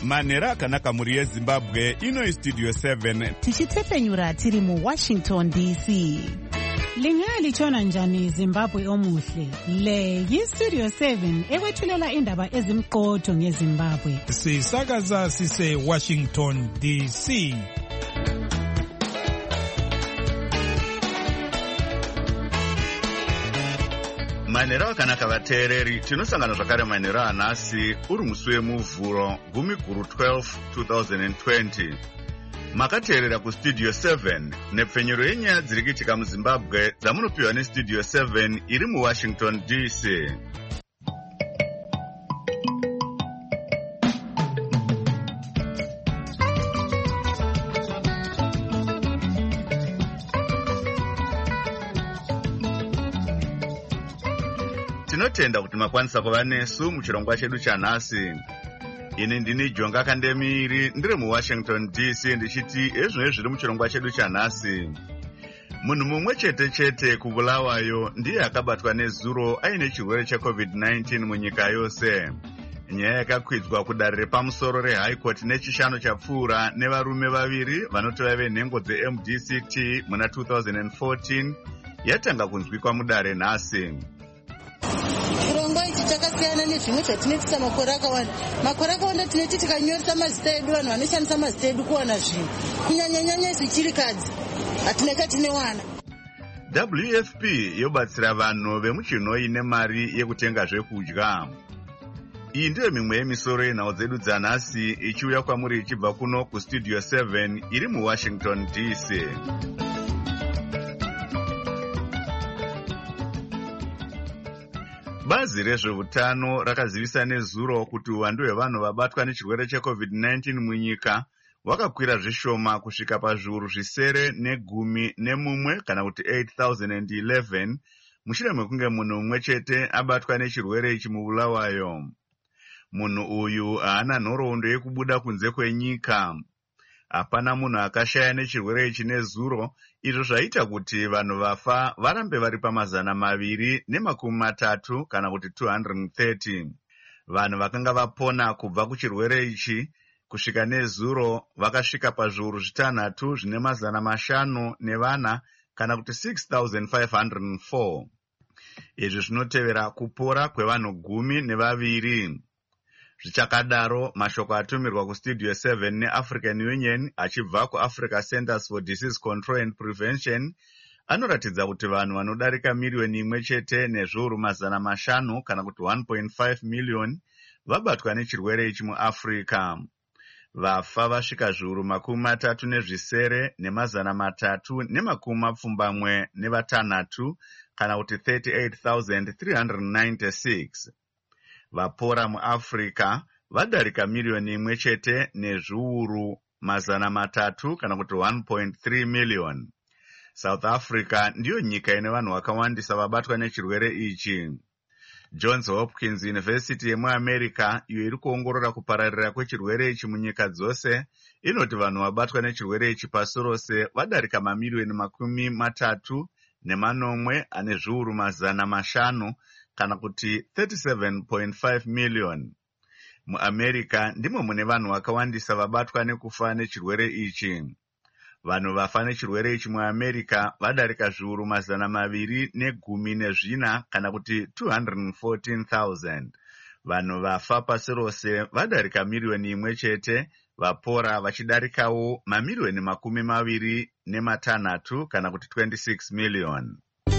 manhero akanaka mhuri yezimbabwe. Ino istudio 7 tichitefenyura tiri muWashington DC. Lingalitshona njani Zimbabwe omuhle? Le yistudio 7 ekwethulela indaba ezimqotho ngeZimbabwe. Sisakaza sise Washington DC. manhero akanaka vateereri, tinosangana zvakare manhero anhasi uri musi wemuvhuro 10/12 2020. makateerera kustudio 7 nepfenyuro yenyaya dziri kuitika muzimbabwe dzamunopiwa nestudio 7 iri muWashington DC. tinotenda kuti makwanisa kuva nesu muchirongwa chedu chanhasi. ini ndini Jonga Kandemiri ndiri muWashington DC ndichiti ezvinenge zviri muchirongwa chedu chanhasi. Munhu mumwe chete kubulawayo ndiye akabatwa nezuro aine chirwere cheCovid-19 munyika yose. Nyaya yakakwidzwa kudare repamusoro reHigh Court nechishanu chapfuura nevarume vaviri vanoti vaive nhengo dzeMDCT muna 2014 yatanga kunzwikwa mudare nhasi. Chirongwa ichi chakasiyana nezvimwe zvatinoitisa makore akawanda tinoti tikanyoresa mazita edu vanhu vanoshandisa mazita edu kuwana zvinhu kunyanyanyanya izvi chirikadzi hatinenge tine wana. WFP yobatsira vanhu vemuchinoi nemari yekutenga zvekudya. Iyi ndiyo mimwe yemisoro yenhau dzedu dzanhasi ichiuya kwamuri ichibva kuno kustudio 7 iri muWashington DC. Bazi rezveutano rakazivisa nezuro kuti uwandu hwevanhu vabatwa nechirwere cheCovid-19 munyika wakakwira zvishoma kusvika pazviuru zvisere negumi nemumwe kana kuti 8,011 mushure mekunge munhu mumwe chete abatwa nechirwere ichi mubulawayo. Munhu uyu haana nhoroondo yekubuda kunze kwenyika. Hapana munhu akashaya nechirwere ichi nezuro, izvo zvaita kuti vanhu vafa varambe vari pa230 kana kuti 230. Vanhu vakanga vapona kubva kuchirwere ichi kusvika nezuro vakasvika pazviuru 6 zvine 500 nevana kana kuti 6,504. Izvi zvinotevera kupora kwevanhu 12. Zvichakadaro, mashoko atumirwa kustudio 7 neAfrican Union achibva kuAfrica Centers for Disease Control and Prevention anoratidza kuti vanhu vanodarika miliyoni imwe chete nezviuru 500 kana kuti 1.5 million vabatwa nechirwere ichi muAfrica. Vafa vasvika zviuru 30 nezvisere ne376 kana kuti 38,396. Vapora muAfrica vadarika miliyoni imwe chete nezviuru 300 kana kuti 1.3 million. South Africa ndiyo nyika ine vanhu vakawandisa vabatwa nechirwere ichi. Johns Hopkins University yemuAmerica, iyo iri kuongorora kupararira kwechirwere ichi munyika dzose, inoti vanhu vabatwa nechirwere ichi pasi rose vadarika mamiliyoni 38 ane zviuru 500 kana kuti 37.5 million. MuAmerica ndimo mune vanhu vakawandisa vabatwa nekufa nechirwere ichi. Vanhu vafa nechirwere ichi muAmerica vadarika zviuru 214 kana kuti 214,000. Vanhu vafa pasi rose vadarika miliyoni imwe chete, vapora vachidarikawo mamiliyoni 26 kana kuti 26 million.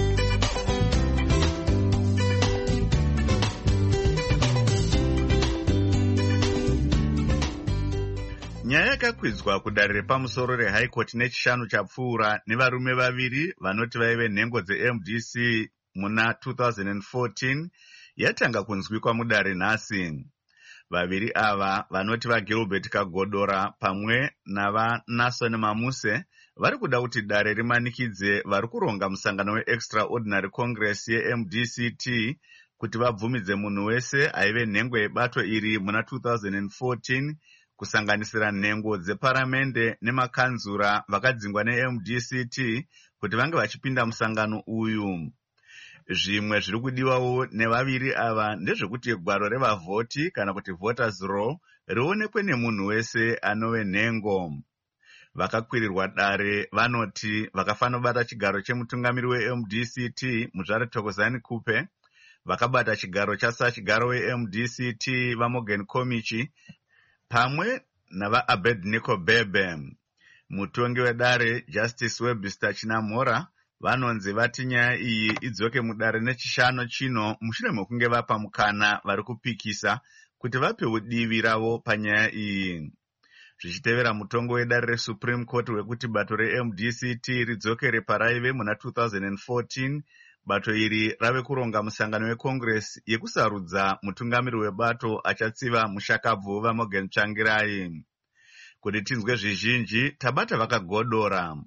Nyaya yakakwidzwa kudare repamusoro reHigh Court nechishanu chapfuura nevarume vaviri vanoti vaive nhengo dzeMDC muna 2014 yatanga kunzwikwa mudare nhasi. Vaviri ava vanoti vaGilbert Kagodora pamwe navaNason Mamuse vari kuda kuti dare rimanikidze vari kuronga musangano weExtraordinary Congress yeMDCT kuti vabvumidze munhu wese aive nhengo yebato iri muna 2014 kusanganisira nhengo dzeparamende nemakanzura vakadzingwa neMDCT kuti vange vachipinda musangano uyu. Zvimwe zviri kudiwawo nevaviri ava ndezvekuti gwaro revavhoti kana kuti voters roll rionekwe nemunhu wese anove nhengo. Vakakwirirwa dare vanoti vakafana kubata chigaro chemutungamiri weMDCT Muzvare Thokozani Kupe, vakabata chigaro chasachigaro weMDCT vaMorgan Komichi pamwe navaAbednego Bebe. Mutongi wedare Justice Webster Chinamhora vanonzi vati nyaya iyi idzoke mudare nechishanu chino mushure mekunge vapa mukana vari kupikisa kuti vapewo divi ravo panyaya iyi. Zvichitevera mutongo wedare reSupreme Court wekuti bato reMDCT ridzokere paraive muna 2014, bato iri rave kuronga musangano weCongress yekusarudza mutungamiri webato achatsiva mushakabvu vaMorgan Tsvangirai. Kuti tinzwe zvizhinji tabata vakagodora.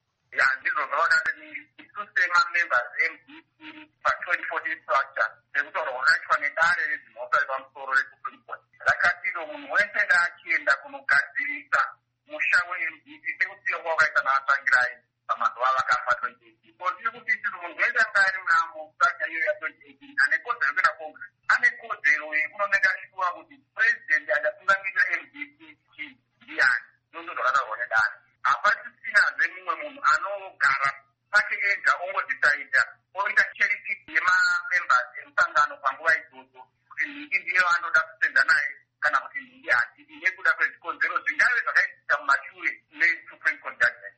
Munhu wese ndaachienda kunogadzirisa musha weMDC sekutsiva kwakaita naTsvangirai pamazuva vakafa 2018. Ko tiri kuti tiri munhu wese anga ari musaga iyo ya2018 ane kodzero yekuenda Congress, ane kodzero yekunonanga achipiwa kuti president achatungamirira MDC ndiani. Ndizvo zvakataurwa nedare. Hapachisinazve mumwe munhu anogara pake ega ongodhisaidha oita cherry pick yemamembers emusangano panguva idzodzo kuti nhiki ndiye vanoda kusenda naye kana kuti nhiki hatidi nekuda kwezvikonzero zvingave zvakaitika mumashure neSupreme Court judgment.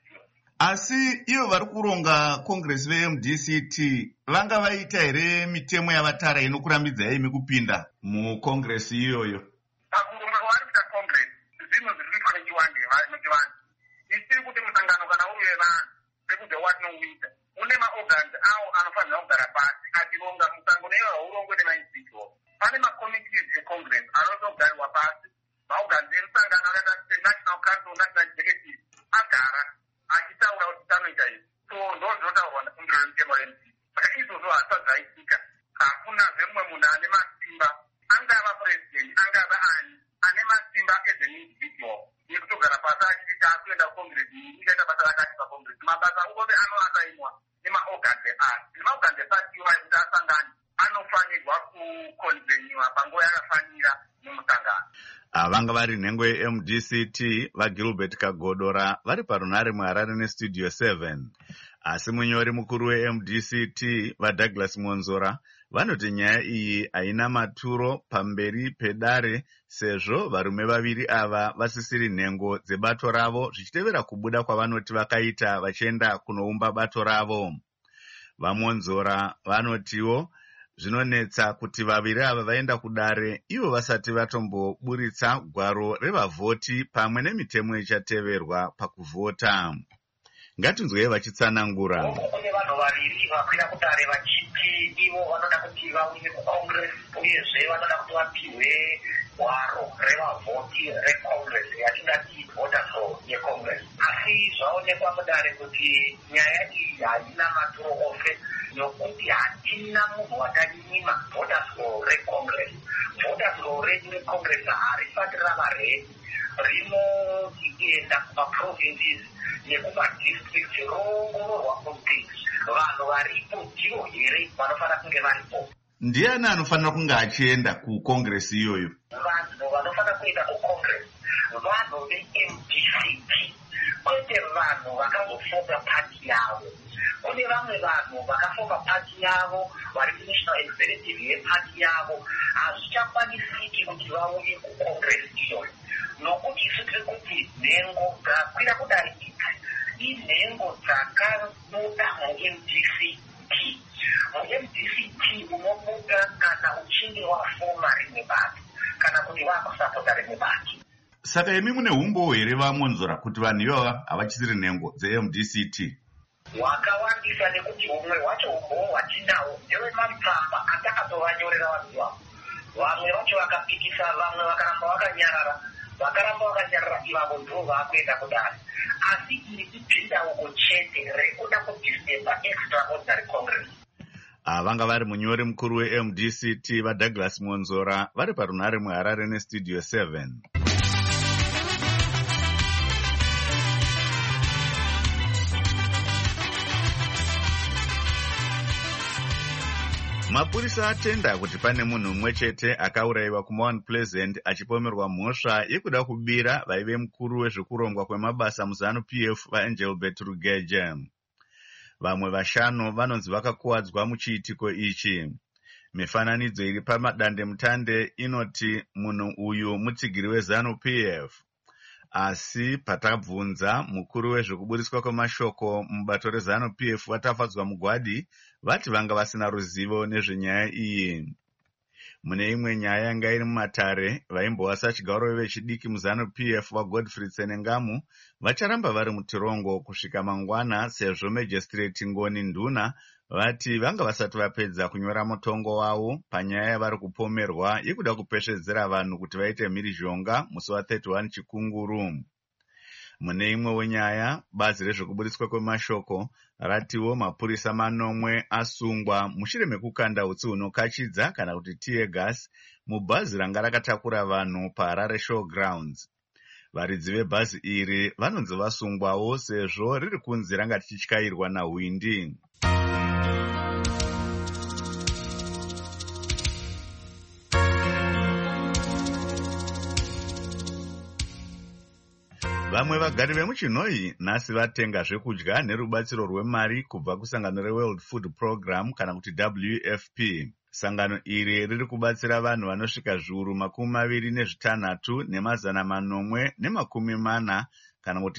Asi ivo vari kuronga Congress veMDCT vanga vaita here mitemo yavatara inokurambidzai imi kupinda muCongress iyoyo? Pakuronga kwavari kuita Congress zvinhu zviri kuitwa nechiwande noti vanhu isiri kuti musangano kana uri wevanhu sekuti watinoita une maorgans awo anofanira kugara pasi achironga musangano iwo haurongwe nemaindividual. Pane macommittees eCongress anofanira kugarirwa pasi, maorgans emusangano akaita seNational Council, National Executive agara achitaura kuti tanoita izvi. So ndo zvinotaurwa nefungiro remutemo reMDC. Saka izvozvo hazvisati zvaitika. Hakunazve mumwe munhu ane masimba, angava president angava ani, ane masimba as an individual yekutogara pasi achiti taakuenda kuCongress ichaita basa rakati paCongress. Mabasa ose anoasainwa nemaorgans eparty. Nemaorgans eparty iwayo kuti asangane anofanirwa kukonveniwa panguva yakafanira nemusangano. Vanga vari nhengo yeMDCT vaGilbert Kagodora vari parunhare muHarare neStudio 7. Asi munyori mukuru weMDCT vaDouglas Monzora vanoti nyaya iyi haina maturo pamberi pedare sezvo varume vaviri ava vasisiri nhengo dzebato ravo zvichitevera kubuda kwavanoti vakaita vachienda kunoumba bato ravo. VaMonzora vanotiwo zvinonetsa kuti vaviri ava vaenda kudare ivo vasati vatomboburitsa gwaro revavhoti pamwe nemitemo ichateverwa pakuvhota. Ngatinzwei vachitsanangura. Kune vanhu vaviri vakwira kudare vachiti ivo vanoda kuti vauye kuCongress uyezve vanoda kuti vapihwe gwaro revavhoti reCongress yatingati voters roll yeCongress. Asi zvaonekwa mudare kuti nyaya iyi haina maturo ose nokuti hatina munhu wakanyima voters roll reCongress. Voters roll redu reCongress harisati rava redi, rinoenda kumaprovinces nekumadistricts roongororwa kuti vanhu varipo ndivo here vanofanira kunge varipo. Ndiani anofanira kunge achienda kuCongress iyoyo? Vanhu vanofanira kuenda kuCongress vanhu veMDCT, kwete vanhu vakazofonga pati yavo. Kune vamwe vanhu vakafonga pati yavo vari kunational executive yepati yavo hazvichakwanisiki kuti vauye kuCongress iyoyo nokuti isitiri kuti nhengo dzakwira kudare idzi inhengo dzakabuda muMDCT. MDCT unobuda kana uchinge wafoma rimwe bato kana kuti wakusapota rimwe bato. Saka imi mune umbo here vaMonzora kuti vanhu ivava havachisiri nhengo dzeMDCT? Wakawandisa nekuti umwe wacho umbo watinawo ndewe matsamba atakatovanyorera vanhu ivavo. Vamwe vacho vakapikisa, vamwe vakaramba vakanyarara ivavo ndo vakuenda kudare. Asi iri ipindauko chete rekuda kudisturba extraordinary Congress. Vanga vari munyori mukuru weMDCT vaDouglas Monzora vari parunhare muHarare neStudio 7. Mapurisa atenda kuti pane munhu mumwe chete akaurayiwa kuMount Pleasant achipomerwa mhosva yekuda kubira vaive mukuru wezvekurongwa kwemabasa muZANU-PF vaEngelbert Rugeje. Vamwe vashanu vanonzi vakakuwadzwa muchiitiko ichi. Mifananidzo iri pamadandemutande inoti munhu uyu mutsigiri weZANU-PF. Asi patabvunza mukuru wezvekuburiswa kwemashoko mubato reZANU-PF vatafadzwa mugwadi vati vanga vasina ruzivo nezvenyaya iyi. Mune imwe nyaya yanga iri mumatare, vaimbowasa chigaro vechidiki muZANU-PF vaGodfrey Tsenengamu vacharamba vari mutirongo kusvika mangwana sezvo Magistrate Ngoni Nduna vati vanga vasati vapedza kunyora mutongo wavo panyaya yavari kupomerwa yekuda kupeshedzera vanhu kuti vaite mhirizhonga musi wa31 Chikunguru. Mune imwe wenyaya, bazi rezvekuburiswa kwemashoko ratiwo mapurisa 9 asungwa mushure mekukanda utsi hunokachidza kana kuti tear gas mubhazi ranga rakatakura vanhu paHarare Showgrounds. Varidzi vebhazi iri vanonzi vasungwawo sezvo riri kunzi ranga tichityairwa naHwindi. Vamwe vagari vemuChinoi nhasi vatenga zvekudya nerubatsiro rwemari kubva kusangano reWorld Food Program kana kuti WFP. Sangano iri riri kubatsira vanhu vanosvika zviuru 26 nemazana 840 kana kuti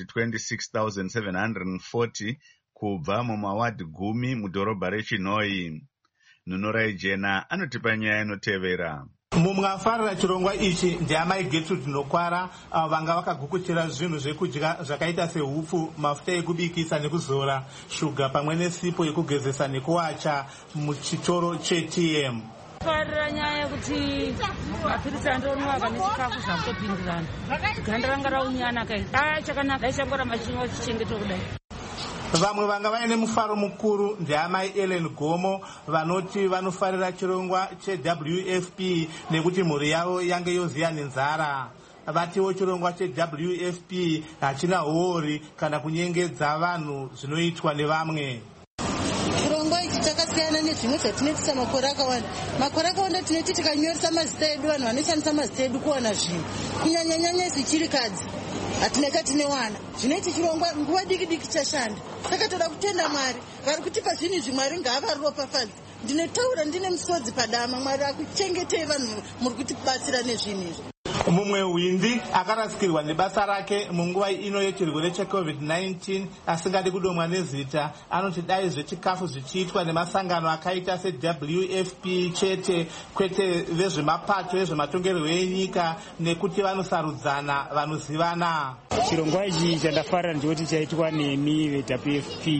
26,740 kubva mumawadhi 10 mudhorobha reChinoi. Nunorai Jena anotipa nyaya inotevera. Mumwe afarira chirongwa ichi ndiamai Gertrude Nokwara, avo vanga vakagukuchira zvinhu zvekudya zvakaita sehupfu, mafuta ekubikisa nekuzora, shuga pamwe nesipo yekugezesa nekuwacha muchitoro cheTM. Farira nyaya yekuti mapirisi andonwaka nechikafu zvakutopindirana. Ganda ranga raunyana kai. Chakanaka daishangoramba chinwa chichengeto kudai. Vamwe vanga vaine mufaro mukuru ndiamai Ellen Gomo vanoti vanofarira chirongwa cheWFP nekuti mhuri yavo yange yoziya nenzara. Vatiwo chirongwa cheWFP hachina hori kana kunyengedza vanhu zvinoitwa nevamwe. Chirongwa ichi chakasiyana nezvimwe zvatinoitisa makore akawanda. Makore akawanda tinoti tikanyoresa mazita edu vanhu vanoshandisa mazita edu kuwana zvinhu. Kunyanyanyanya zichirikadzi hatina chatine wana. Zvinoiti chirongwa nguva diki diki chashanda. Saka toda kutenda Mwari vari kutipa zvinhu izvi. Mwari ngaavaropafadze. Ndinotaura ndine musodzi padama. Mwari akuchengetei vanhu muri kutibatsira nezvinhu izvi. Mumwe Hwindi akarasikirwa nebasa rake munguva ino yechirwere cheCovid-19 asingadi kudomwa nezita anoti dai zvechikafu zvichiitwa nemasangano akaita seWFP chete kwete vezvemapato ezvematongerwo enyika nekuti vanosarudzana vanozivana. Chirongwa ichi chandafarira ndikuti chaitwa nemi veWFP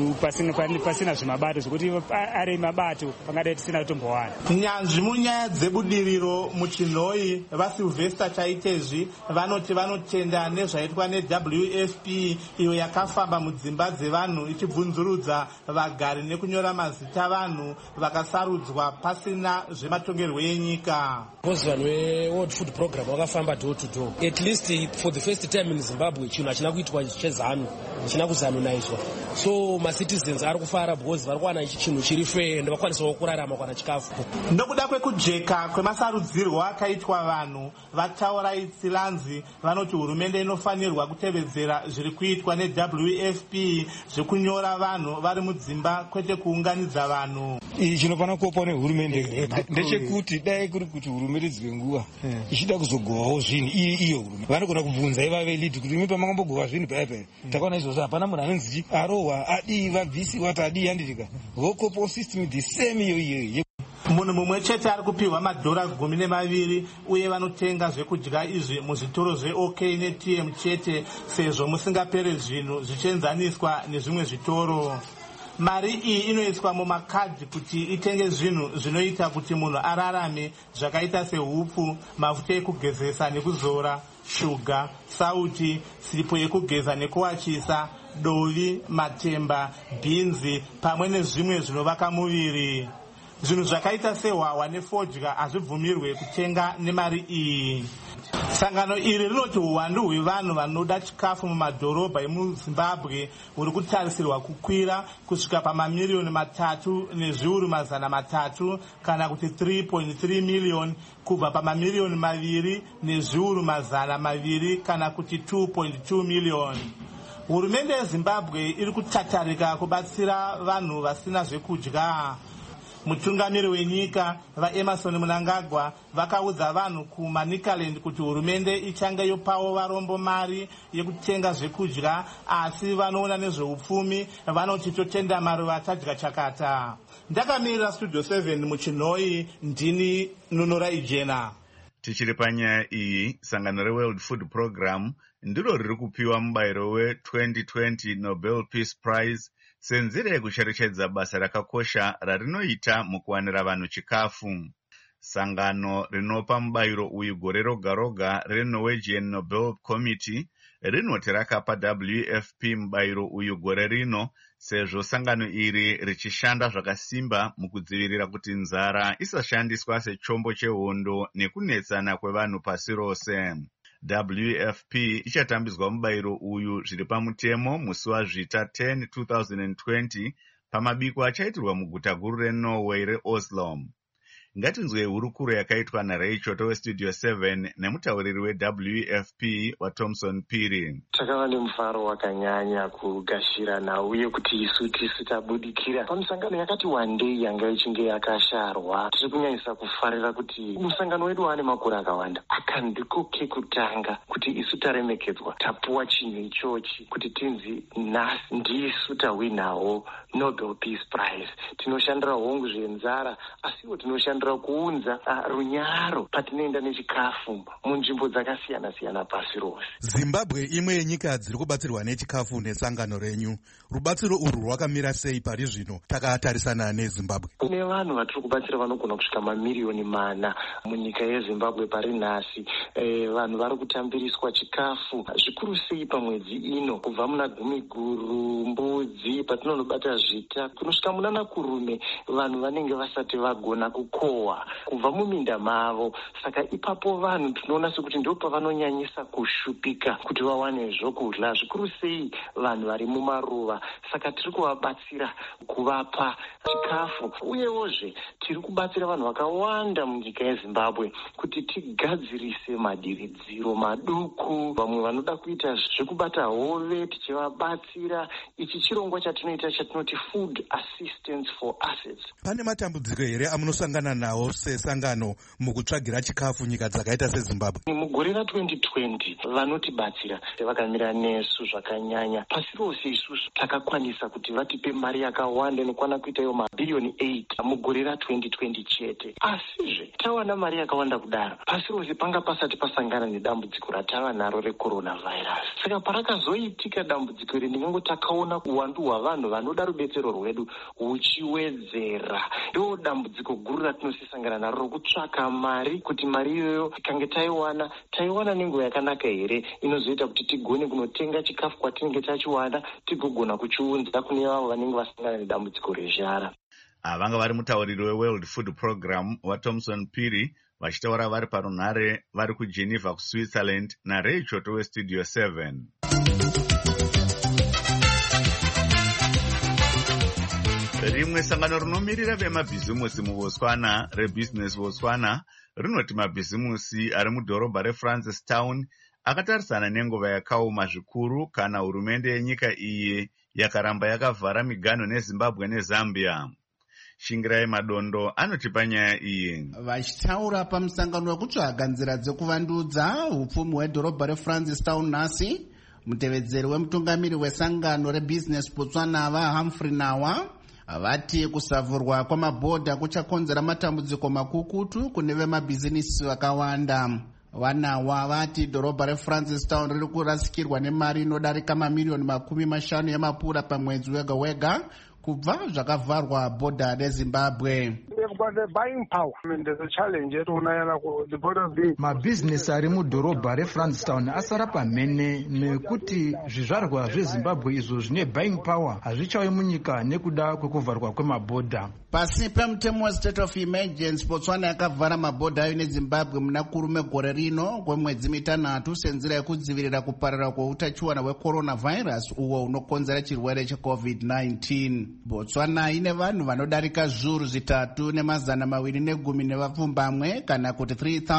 pasina zvimabato zvokuti ari mabato pangadai tisina kutombowana. Nyanzvi munyaya dzebudiriro muChinoi vaSylvester chaitezvi vanoti vanotenda nezvaitwa neWFP iyo yakafamba mudzimba dzevanhu ichibvunzurudza vagari nekunyora mazita vanhu vakasarudzwa pasina zvematongerwo enyika. Vanhu veWorld Food Program vakafamba door to door. At least for the first time in Zimbabwe chinhu hachina kuitwa chezanu, hachina kuzanonaidzwa. So macitizens ari kufara because vari kuwana ichi chinhu chiri fair ende vakwanisawo kurarama kuwana chikafu. Nokuda kwekujeka kwemasarudzirwo akaitwa vanhu vataura itsilanzi vanoti hurumende inofanirwa kutevedzera zviri kuitwa neWFP zvekunyora vanhu vari mudzimba kwete kuunganidza vanhu. Chinofanira kuopwa nehurumende ndechekuti dai kuri kuti hurumende dzimwe nguva ichida kuzogovawo zvinhu iyo hurumende vanogona kubvunza ivave lead kuti imi pamangambogova zvinhu paya takaona izvozvo hapana munhu anonzi arohwa adii vabvisiwa kuti adii handitika vokopo system the same iyo. Munhu mumwe chete ari kupiwa madhora 12 uye vanotenga zvekudya izvi muzvitoro zveOK neTM chete sezvo musingapere zvinhu zvichienzaniswa nezvimwe zvitoro. Mari iyi inoiswa mumakadhi kuti itenge zvinhu zvinoita kuti munhu ararame zvakaita sehupfu, mafuta ekugezesa nekuzora, shuga, sauti, sipo yekugeza nekuwachisa, dovi, matemba, bhinzi pamwe nezvimwe zvinovaka muviri. Zvinhu zvakaita sehwahwa nefodya hazvibvumirwe kutenga nemari iyi. sangano iri rinoti uwandu hwevanhu vanoda chikafu mumadhorobha emuzimbabwe huri kutarisirwa kukwira kusvika pamamiliyoni 3,300,000 kana kuti 3.3 miliyoni kubva pamamiliyoni 2,200,000 kana kuti 2.2 miliyoni. Hurumende yezimbabwe iri kutatarika kubatsira vanhu vasina zvekudya. Mutungamiri wenyika vaEmerson Mnangagwa vakaudza vanhu kuManicaland kuti hurumende ichange yopawo varombo mari yekutenga zvekudya, asi vanoona nezveupfumi vanoti totenda maruva tadya chakata. Ndakamirira Studio 7 muChinhoi, ndini Nunura Ijena. Tichiri panyaya iyi, sangano reWorld Food Program ndiro riri kupiwa mubayiro we-2020 Nobel Peace Prize senzira yekucherechedza basa rakakosha rarinoita mukuwanira vanhu chikafu. Sangano rinopa mubayiro uyu gore roga roga reNorwegian Nobel Committee rinoti rakapa WFP mubayiro uyu gore rino sezvo sangano iri richishanda zvakasimba mukudzivirira kuti nzara isashandiswa sechombo chehondo nekunetsana kwevanhu pasi rose. WFP ichatambidzwa mubayiro uyu zviri pamutemo musi waZvita 10, 2020 pamabiko achaitirwa muguta guru reNorway reOslo. Ngatinzwe hurukuro yakaitwa naRachel weStudio 7 nemutauriri weWFP waThomson Phiri. Takava nemufaro wakanyanya kugashirana uye kuti isu tisu tabudikira pamusangano yakati wandei yanga ichinge yakasharwa. Tiri kunyanyisa kufarira kuti musangano wedu wane makore akawanda akandiko kekutanga kuti isu taremekedzwa tapuwa chinhu ichochi kuti tinzi nhasi ndisu tawinawo Nobel Peace Prize. Tinoshandira hongu zvenzara asiwo tinoshandira kuunza runyaro patinoenda nechikafu munzvimbo dzakasiyana-siyana pasi rose. Zimbabwe imwe yenyika dziri kubatsirwa nechikafu nesangano renyu. Rubatsiro urwu rwakamira sei pari zvino takatarisana neZimbabwe? Kune vanhu vatiri kubatsira vanogona kusvika mamiliyoni 4 munyika yeZimbabwe pari nhasi. Vanhu vari kutambiriswa chikafu zvikuru sei pamwedzi ino, kubva muna Gumiguru, Mbudzi, patinonobata Zvita kunosvika munana kurume vanhu vanenge vasati vagona kukohwa kubva muminda mavo. Saka ipapo vanhu tinoona sekuti ndo pavanonyanyisa kushupika kuti vawane zvokudya, zvikuru sei vanhu vari mumaruva. Saka tiri kuvabatsira kuvapa chikafu, uyewozve tiri kubatsira vanhu vakawanda munyika yeZimbabwe kuti tigadzirise madiridziro maduku. Vamwe vanoda kuita zvekubata hove tichivabatsira. Ichi chirongwa chatinoita chatinoti Food Assistance for Assets. Pane matambudziko here amunosangana nawo sesangano mukutsvagira chikafu nyika dzakaita seZimbabwe? Mugore ra2020 vanotibatsira vakamira nesu zvakanyanya. Pasi rose isusu takakwanisa kuti vatipe mari yakawanda inokwana kuita iyo mabhiriyoni 8 mugore ra2020 chete. Asizve tawana mari yakawanda kudaro pasi rose panga pasati pasangana nedambudziko ratava naro recoronavirus. Saka parakazoitika dambudziko iri ndinenge takaona uwandu hwavanhu vanoda rubetsero rwedu huchiwedzera. Ndo dambudziko guru ratinosisangana naro rokutsvaka mari kuti mari iyoyo tikange taiwana nenguva yakanaka here inozoita kuti tigone kunotenga chikafu kwatinenge tachiwana tigogona kuchiunza kune vavo vanenge vasangana nedambudziko rezhara. Vanga vari mutauriri weWorld Food Program waThomson Phiri vachitaura vari parunhare vari kuGeneva kuSwitzerland naRachel weStudio 7. Rimwe sangano rinomirira vemabhizimusi muBotswana reBusiness Botswana rinoti mabhizimusi ari mudhorobha reFrancistown akatarisana nenguva yakaoma zvikuru kana hurumende yenyika iyi yakaramba yakavhara miganho neZimbabwe neZambia. Shingirai Madondo anoti panyaya iyi. Vachitaura pamusangano wekutsvaga nzira dzekuvandudza upfumi hwedhorobha reFrancistown nhasi, mutevedzeri wemutungamiri wesangano reBusiness Botswana vaHumphrey Nawa vati kusavhurwa kwamabhodha kuchakonzera matambudziko makukutu kune vemabhizinisi vakawanda. Vanawa vati dhorobha reFrancistown riri kurasikirwa nemari inodarika mamiliyoni 50 yamapura pamwedzi wega wega kubva zvakavharwa bhodha reZimbabwe. We have they've got the buying power. I mean, there's a challenge at the border being. Mabhizinesi ari mudhorobha reFrancistown asara pamhene nekuti zvizvarwa zveZimbabwe izvo zvine buying power hazvichauyi munyika nekuda kwekuvharwa kwemabhodha. Pasi pemutemo westate of emergency, Botswana yakavhara mabhodha ayo neZimbabwe muna kurume gore rino kwemwedzi mitanhatu senzira yekudzivirira kuparara kweutachiwana hwecoronavirus uwo unokonzera chirwere cheCovid-19. Botswana ine vanhu vanodarika zviuru zvitatu nemazana maviri negumi nevapfumbamwe kana kuti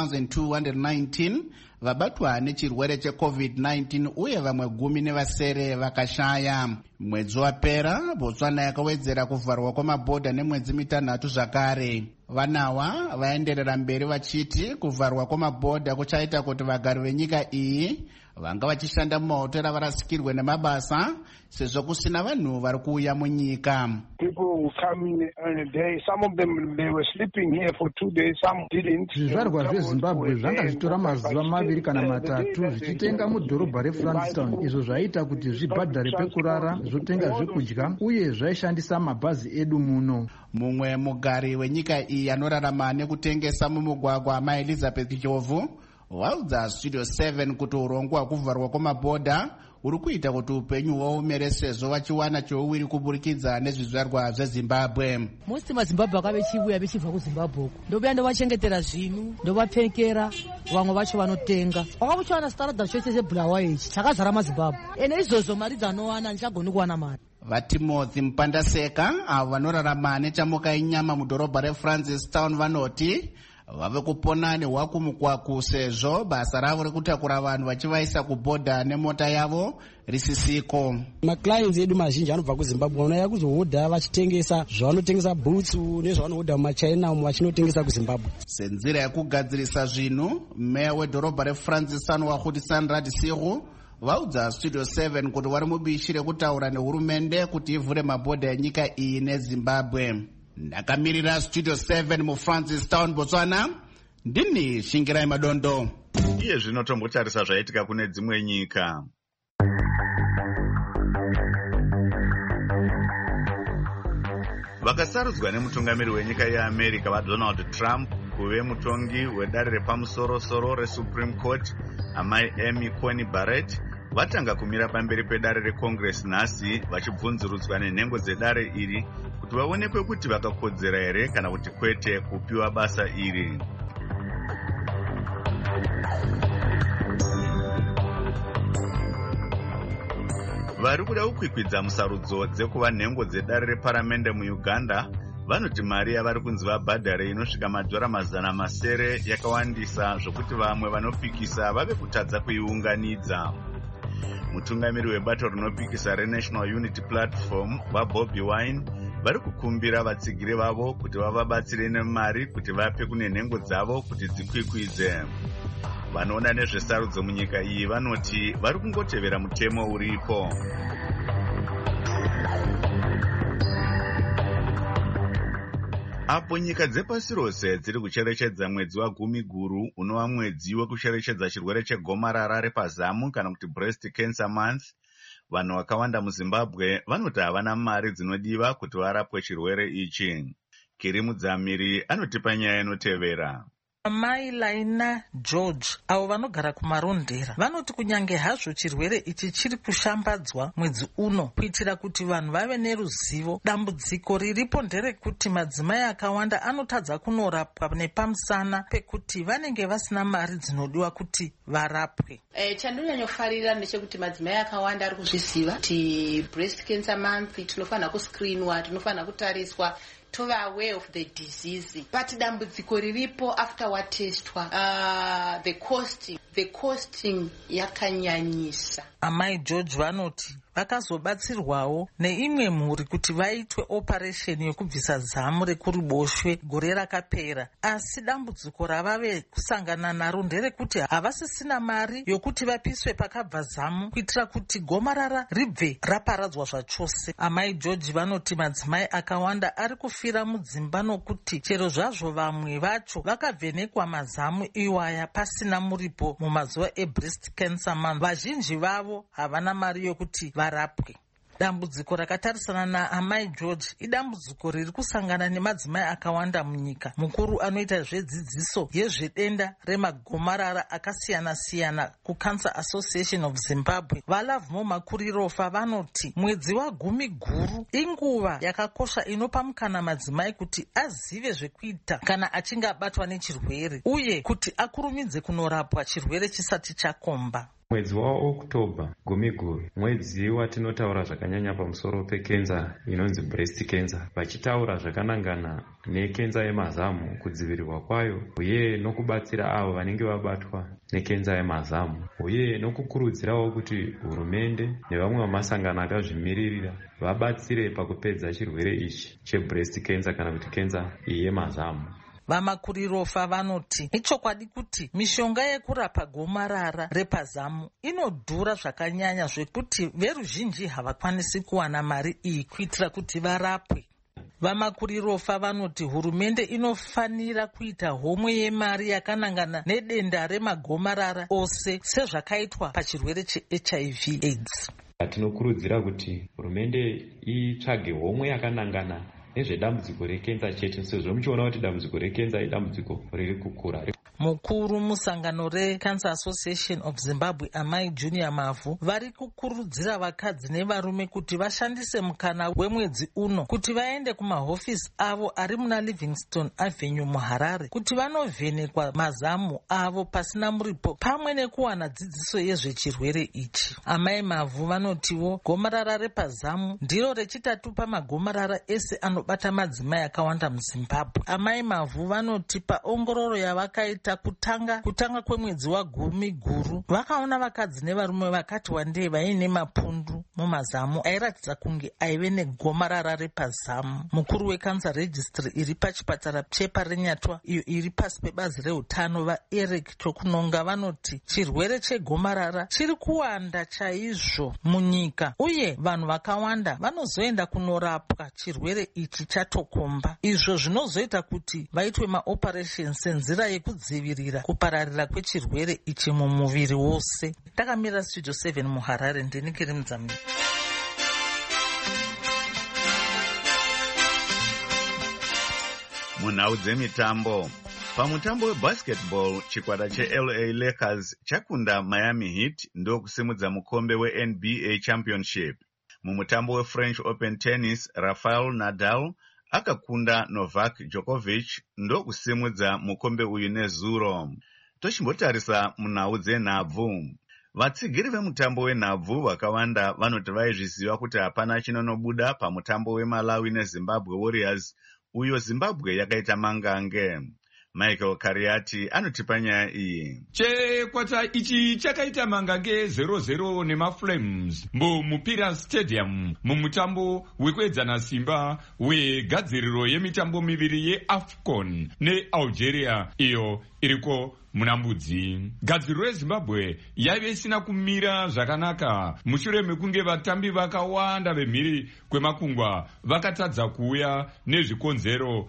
3,219 vabatwa nechirwere cheCovid-19 uye vamwe 10 vakashaya. Mwedzi wapera Botswana yakawedzera kuvharwa kwamabhodha nemwedzi mitanhatu zvakare. Vanawa vaenderera mberi vachiti kuvharwa kwamabhodha kuchaita kuti vagari venyika iyi vanga vachishanda mumahotera varasikirwe nemabasa sezvo kusina vanhu vari kuuya munyika. People who come in a day, some of them they were sleeping here for 2 days, some didn't. Zvizvarwa zveZimbabwe zvanga zvitora mazuva maviri kana matatu zvichitenga mudhorobha reFrancistown, izvo zvaita kuti zvibhadhare pekurara, zvotenga zvekudya uye zvaishandisa mabhazi edu muno. Mumwe mugari wenyika iyi anorarama nekutengesa mumugwagwa maElizabeth Jovu waudza Studio 7 kuti urongwa hwekuvharwa kwamabhodha uri kuita kuti upenyu huomere sezvo vachiwana cheuwiri kuburikidza nezvizvarwa zveZimbabwe. Most maZimbabwe akavechiuya vechibva kuZimbabwe ndobuya ndovachengetera zvinhu ndovapfekera vamwe vacho vanotenga wakamuchiwana staradha chose chebhulawayo ichi chakazara maZimbabwe ene izvozvo mari dzanowana ndichagoni kuwana mari. VaTimothy Mpandaseka avo vanorarama nechamuka inyama mudhorobha reFrancistown vanoti vave kupona nehwakumukwaku sezvo basa ravo rekutakura vanhu vachivaisa kubhodha nemota yavo risisiko. Maclients edu mazhinji anobva kuZimbabwe vanouya kuzohodha vachitengesa zvavanotengesa bhutsu nezvavanohodha mumaChina umo vachinotengesa kuZimbabwe. Senzira yekugadzirisa zvinhu, meya wedhorobha reFrancistown Wakhutisani Siru vaudza Studio 7 kuti vari mubishi rekutaura nehurumende kuti ivhure mabhodha enyika iyi neZimbabwe. Ndakamirira Studio 7 muFrancistown, Botswana, ndini Shingirai Madondo. Iye zvino tombotarisa zvaitika kune dzimwe nyika. Vakasarudzwa nemutungamiri wenyika yeAmerica vaDonald Trump kuve mutongi wedare repamusoro-soro reSupreme Court, amai Amy Coney Barrett vatanga kumira pamberi pedare reCongress nhasi vachibvunzurudzwa nenhengo dzedare iri kuti vaonekwe kuti vakakodzera here kana kuti kwete kupiwa basa iri. Vari kuda kukwikwidza musarudzo dzekuva nhengo dzedare reparamende muUganda vanoti mari yavari kunzi vabhadhare inosvika madhora $900 yakawandisa zvokuti vamwe vanopikisa vave kutadza kuiunganidza. Mutungamiri webato rinopikisa reNational Unity Platform vaBobby Wine vari kukumbira vatsigiri vavo kuti vavabatsire nemari kuti vape kune nhengo dzavo kuti dzikwikwidze. Vanoona nezvesarudzo munyika iyi vanoti vari kungotevera mutemo uripo. Apo nyika dzepasi rose dziri kucherechedza mwedzi wa10 guru unova mwedzi wekucherechedza chirwere chegomarara repazamu kana kuti breast cancer month, vanhu vakawanda muZimbabwe vanoti havana mari dzinodiwa kuti varapwe chirwere ichi. Kirimu Dzamiri anotipa nyaya inotevera. Amai Laina George avo vanogara kumarondera vanoti kunyange hazvo chirwere ichi chiri kushambadzwa mwedzi uno kuitira kuti vanhu vave neruzivo, dambudziko riripo nderekuti madzimai akawanda anotadza kunorapwa nepamusana pekuti vanenge vasina mari dzinodiwa kuti varapwe. Chandinonyanyofarira ndechekuti madzimai akawanda ari kuzviziva kuti breast cancer month tinofanira kuscreenwa, tinofanira kutariswa, tove aware of the disease, but dambudziko riripo after watestwa the costing yakanyanyisa. Amai George vanoti vakazobatsirwawo neimwe mhuri kuti vaitwe operation yekubvisa zamu rekuruboshwe gore rakapera, asi dambudziko ravave kusangana naro nderekuti havasisina mari yokuti vapiswe pakabva zamu kuitira kuti gomarara ribve raparadzwa zvachose. Amai George vanoti madzimai akawanda ari kufira mudzimba nokuti chero zvazvo vamwe vacho vakavhenekwa mazamu iwaya pasina muripo mumazuva ebreast cancer month, vazhinji vavo havana mari yokuti varapwe. Dambudziko rakatarisana naamai George idambudziko riri kusangana nemadzimai akawanda munyika. Mukuru anoita zvedzidziso yezvedenda remagomarara akasiyana-siyana kuCancer Association of Zimbabwe, Valavmo Makurirofa, vanoti mwedzi wa10 guru inguva yakakosha inopa mukana madzimai kuti azive zvekuita kana achinge abatwa nechirwere uye kuti akurumidze kunorapwa chirwere chisati chakomba. Mwedzi waOktobha 10 guru mwedzi watinotaura zvakanyanya pamusoro pekenza inonzi breast cancer, vachitaura zvakanangana nekenza yemazamu, kudzivirirwa kwayo uye nokubatsira avo vanenge vabatwa nekenza yemazamu, uye nokukurudzirawo kuti hurumende nevamwe vamasangano akazvimiririra vabatsire pakupedza chirwere ichi chebreast cancer kana kuti kenza iyi yemazamu. Vamakurirofa vanoti ichokwadi kuti mishonga yekurapa gomarara repazamu inodhura zvakanyanya zvekuti veruzhinji havakwanisi kuwana mari iyi kuitira kuti varapwe. Vamakurirofa vanoti hurumende inofanira kuita homwe yemari yakanangana nedenda remagomarara ose sezvakaitwa pachirwere cheHIV AIDS. Tinokurudzira kuti hurumende itsvage homwe yakanangana nezvedambudziko rekenza chete, sezvo muchiona kuti dambudziko rekenza idambudziko riri kukura. Mukuru musangano reCancer Association of Zimbabwe, Amai Junior Mavhu, vari kukurudzira vakadzi nevarume kuti vashandise mukana wemwedzi uno kuti vaende kumahofisi avo ari muna Livingstone Avenue muHarare kuti vanovhenekwa mazamu avo pasina muripo pamwe nekuwana dzidziso yezvechirwere ichi. Amai Mavhu vanotiwo gomarara repazamu ndiro rechitatu pamagomarara ese anobata madzimai akawanda muZimbabwe. Amai Mavhu vanoti paongororo yavakaita kutanga kwemwedzi wa10 guru vakaona vakadzi nevarume vakati wandei vaine mapundu mumazamu airatidza kunge aive negomarara repazamu. Mukuru weCancer Registry iri pachipatara cheparenyatwa iyo iri pasi pebazi reutano vaEric Chokunonga vanoti chirwere chegomarara chiri kuwanda chaizvo munyika uye vanhu vakawanda vanozoenda kunorapwa chirwere ichi chatokomba, izvo zvinozoita kuti vaitwe maoperations senzira yekudzivirira kupararira kwechirwere ichi mumuviri wose. Takamira Studio 7 muHarare, ndini Kiri Mudzamiri. Munhau dzemitambo. Pamutambo webasketball, chikwata cheLA Lakers chakunda Miami Heat ndokusimudza mukombe weNBA Championship. Mumutambo weFrench Open Tennis, Rafael Nadal akakunda Novak Djokovic ndokusimudza mukombe uyu nezuro. Tochimbotarisa munhau dzenhabvu. Vatsigiri vemutambo wenhabvu vakawanda vanoti vaizviziva kuti hapana chinonobuda pamutambo weMalawi neZimbabwe Warriors uyo Zimbabwe yakaita mangange. Michael Kariati anotipa nyaya iyi. Chikwata ichi chakaita mangange 0-0 nemaFlames muPira Stadium mumutambo wekuedzana simba wegadziriro yemitambo miviri yeAFCON neAlgeria iyo iriko munambudzi. Gadziriro yeZimbabwe yaive isina kumira zvakanaka mushure mekunge vatambi vakawanda vemhiri kwemakungwa vakatadza kuuya nezvikonzero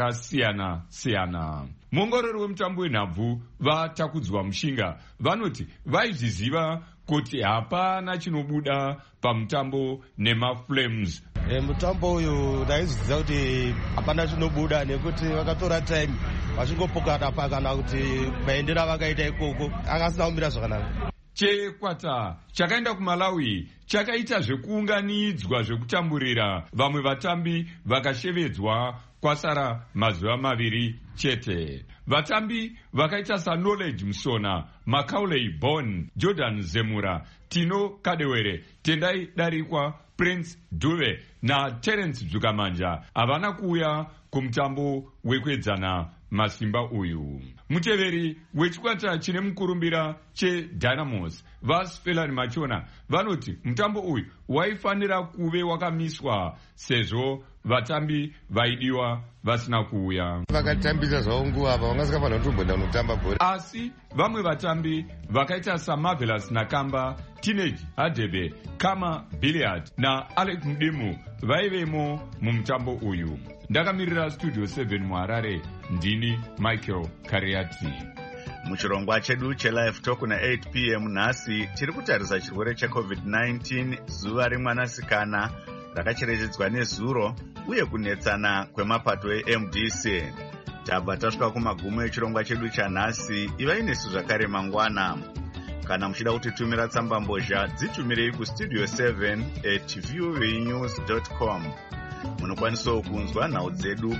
zvakasiyana-siyana. Muongorori wemutambo wenhabvu vatakudzwa mushinga vanoti vaizviziva kuti hapana chinobuda pamutambo nemaFlames. Mutambo uyu ndaizviziva kuti hapana chinobuda nekuti vakatora time vachingopokana pakana kuti maendera vakaita ikoko akasina kumira zvakanaka. Chikwata chakaenda kuMalawi chakaita zvekuunganidzwa zvekutamburira, vamwe vatambi vakashevedzwa kwasara mazuva 2 chete. Vatambi vakaita saKnowledge Musona, Macaulay Bon, Jordan Zemura, Tino Kadewere, Tendai Darikwa, Prince Dube na Terence Dzukamanja havana kuuya kumutambo wekuedzana masimba uyu. Muteveri wechikwata chine mukurumbira cheDynamos, Felani Machona, vanoti mutambo uyu waifanira kuve wakamiswa sezvo vatambi vaidiwa vasina kuuya. Vakatambisa zvavo nguva apa vangasikafanira kutombonda kunotamba bhora. Asi vamwe vatambi vakaita saMarvelous Nakamba, Teenage Hadebe, Kama Billiard na Alec Mdemu vaivemo mumutambo uyu. Ndakamirira Studio 7 muHarare, ndini Michael Kariati. Muchirongwa chedu chelive talk na 8 p.m. nhasi tiri kutarisa chirwere cheCovid-19 zuva remwanasikana rakacherechedzwa nezuro uye kunetsana kwemapato eMDC. Tabva tasvika kumagumo echirongwa chedu chanhasi. Ivai nesu zvakare mangwana. Kana muchida kutitumira tsambambozha dzitumirei kustudio 7@voanews.com. Munokwanisawo kunzwa nhau dzedu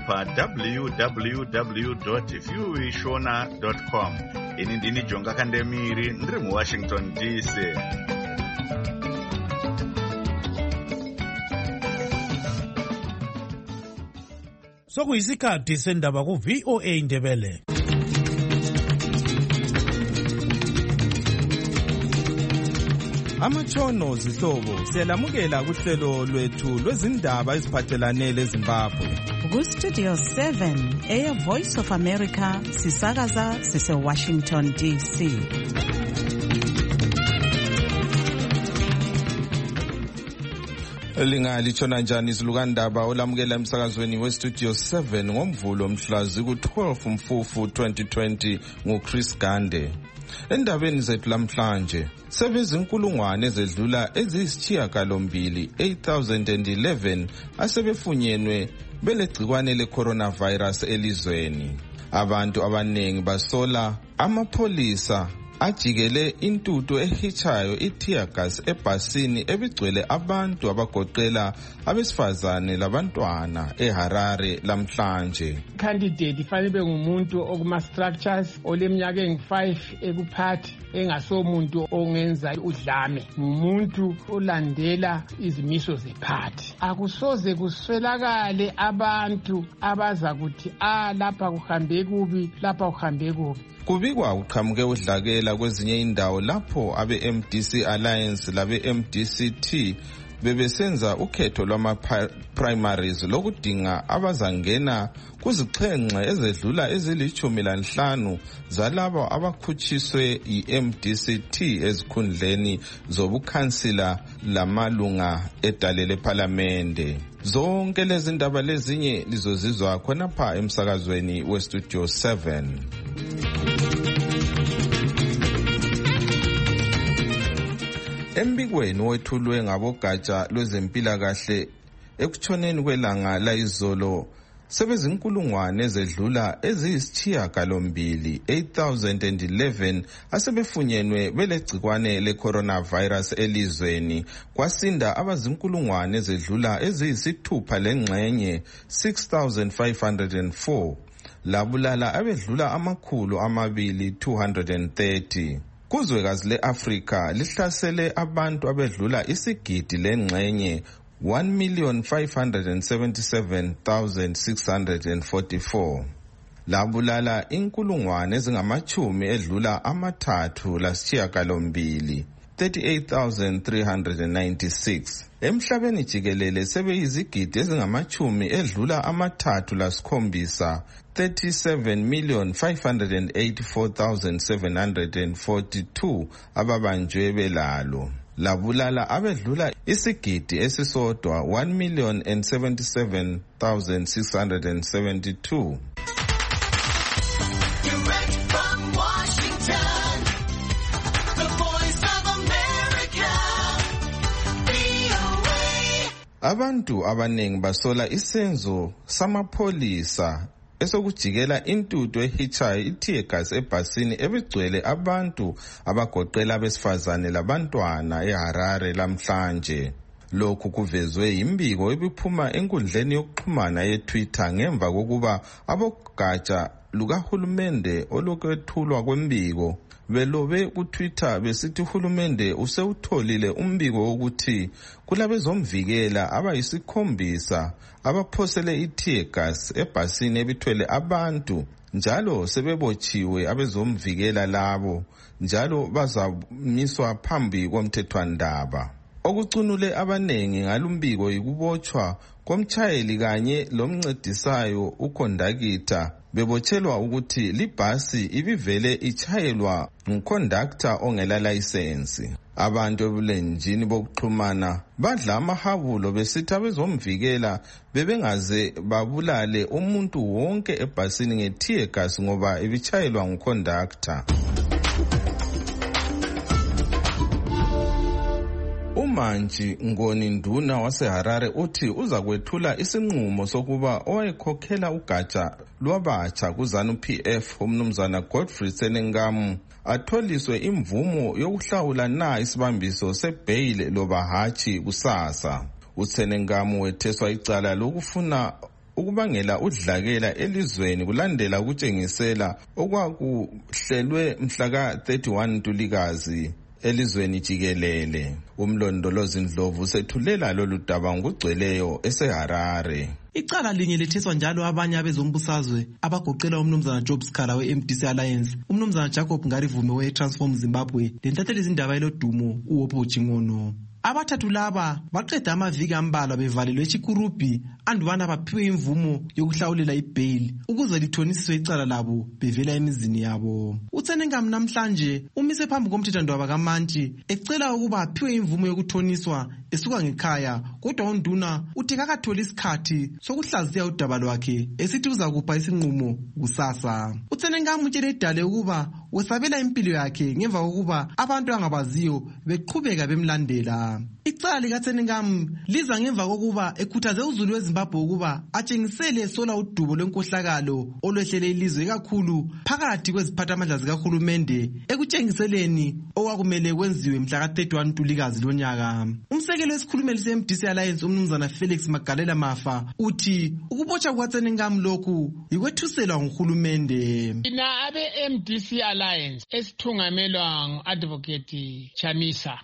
www.voashona.com. Ini ndini Jonga Kandemiri ndiri muWashington DC. Sokuyisikhathi sendaba ku-VOA Ndebele. Amatshono zihlobo siyalamukela kuhlelo lwethu lwezindaba eziphathelane leZimbabwe. Ku-Studio 7 Air Voice of America sisakaza sise-Washington DC. Lingalitshona njani izilukandaba olamukela emsakazweni weStudio 7 ngomvulo mhlazi ku-12 Mfufu 2020 nguChris Gande. Endabeni zethu lamhlanje, sebezinkulungwane ezedlula eziyisishiyagalombili 8,011 asebefunyenwe belegcikwane le-coronavirus elizweni. Abantu abanengi basola amapholisa ajikele intuthu ehitshayo i-tear gas ebhasini ebigcwele abantu abagoqela abesifazane labantwana eHarare lamhlanje. Candidate fanele ngumuntu okuma-structures oleminyaka engu-5 ekuphathi engasomuntu ongenza udlame, ngumuntu olandela izimiso zephathi. Akusoze kuswelakale abantu abaza kuthi lapha kuhambe kubi, lapha kuhambe kubi. Kubikwa uqhamuke udlakela kwezinye indawo lapho abe-MDC Alliance labe-MDC-T bebesenza ukhetho lwama-primaries lokudinga abazangena kuzixhenxe ezedlula ezili-15 zalabo abakhutshiswe i-MDC-T ezikhundleni zobukhansila lamalunga edale lephalamende. Zonke lezi ndaba lezinye lizozizwa khonapha emsakazweni weStudio 7. Embikweni wethulwe ngabogatsha lwezempilakahle ekutshoneni kwelanga layizolo, sebezinkulungwane ezedlula eziyisishiyagalombili 8,011 asebefunyenwe belegcikwane le-coronavirus elizweni, kwasinda abazinkulungwane ezedlula eziyisithupha lengxenye 6,504, labulala abedlula amakhulu 230. Kuzwekazi le-Afrika lihlasele abantu abedlula isigidi lengxenye 1,577,644. Labulala inkulungwane ezingamachumi edlula amathathu lasishiyagalombili 38,396. Emhlabeni jikelele sebeyizigidi ezingamachumi edlula amathathu lasikhombisa 37,584,742 ababanjwe belalo. Labulala abedlula isigidi esisodwa 1,077,672. Abantu abanengi basola isenzo samapholisa esokujikela intuthu ehitshayo i-tear gas ebhasini ebigcwele abantu abagoqela abesifazane labantwana eHarare lamhlanje. Lokhu kuvezwe yimbiko ebiphuma enkundleni yokuxhumana yeTwitter ngemva kokuba abogatsha lukahulumende olokwethulwa kwembiko belobe kuTwitter besithi uhulumende usewutholile umbiko wokuthi kulabezomvikela abayisikhombisa abaphosele i-tear gas ebhasini ebithwele abantu, njalo sebebotshiwe abezomvikela labo, njalo bazamiswa phambi komthethwandaba. Okucunule abanengi ngalumbiko yikubotshwa komtshayeli kanye lomncedisayo ukhondakitha, bebotshelwa ukuthi libhasi ibivele itshayelwa ngukhondakta ongela layisensi. Abantu ebulenjini bokuxhumana badla amahabulo besithi abezomvikela bebengaze babulale umuntu wonke ebhasini nge-tear gas ngoba ibichayelwa nguconductor. Umanji Ngoni Nduna waseHarare uthi uza kwethula isinqumo sokuba owayekhokhela ugatsha lwabatsha kuZANU-PF umnumzana Godfrey Tsenengamu atholiswe imvumo yokuhlawula na isibambiso sebhayili loba hatshi kusasa. uTsenengamu wetheswa icala lokufuna ukubangela udlakela elizweni kulandela ukutshengisela okwakuhlelwe mhla ka-31 Ntulikazi elizweni jikelele. Umlondolozi Ndlovu sethulela lolu daba ngokugcweleyo eseHarare. Icala linye letheswa njalo abanye abezombusazwe abagoqela umnumzana Job Skala we-MDC Alliance, umnumzana Jacob Ngarivume we-Transform Zimbabwe, lentatheli izindaba elodumo uWopho Chingono. Abathathu laba baqeda amaviki ambalwa bevalelwe eChikurubi andubana baphiwe imvumo yokuhlawulela ibhayili ukuze lithonisiswe icala labo bevela emizini yabo. uTsenengamu namhlanje umise phambi komthethwandaba kaMantshi ecela ukuba aphiwe imvumo yokuthoniswa esuka ngekhaya, kodwa uNduna uthi akatholi isikhathi sokuhlaziya udaba lwakhe esithi uzakupha isinqumo kusasa. uTsenengamu utshele idale ukuba wesabela impilo yakhe ngemva kokuba abantu angabaziyo beqhubeka bemlandela. Icala likaTsenengamu liza ngemva kokuba ekhuthaze uZulu weZimbabwe ukuba atshengisele sola udubo lwenkohlakalo olwehlele ilizwe kakhulu phakathi kweziphathamandla zikahulumende ekutshengiseleni okwakumele kwenziwe mhla ka-31 Ntulikazi lonyaka. Umsekeli wesikhulumeli se-MDC Alliance umnumzana Felix Magalela Mafa uthi ukubotshwa kukaTsenengamu lokhu yikwethuselwa nguhulumende. Thina abe-MDC Alliance esithungamelwa ngu-Advocate Chamisa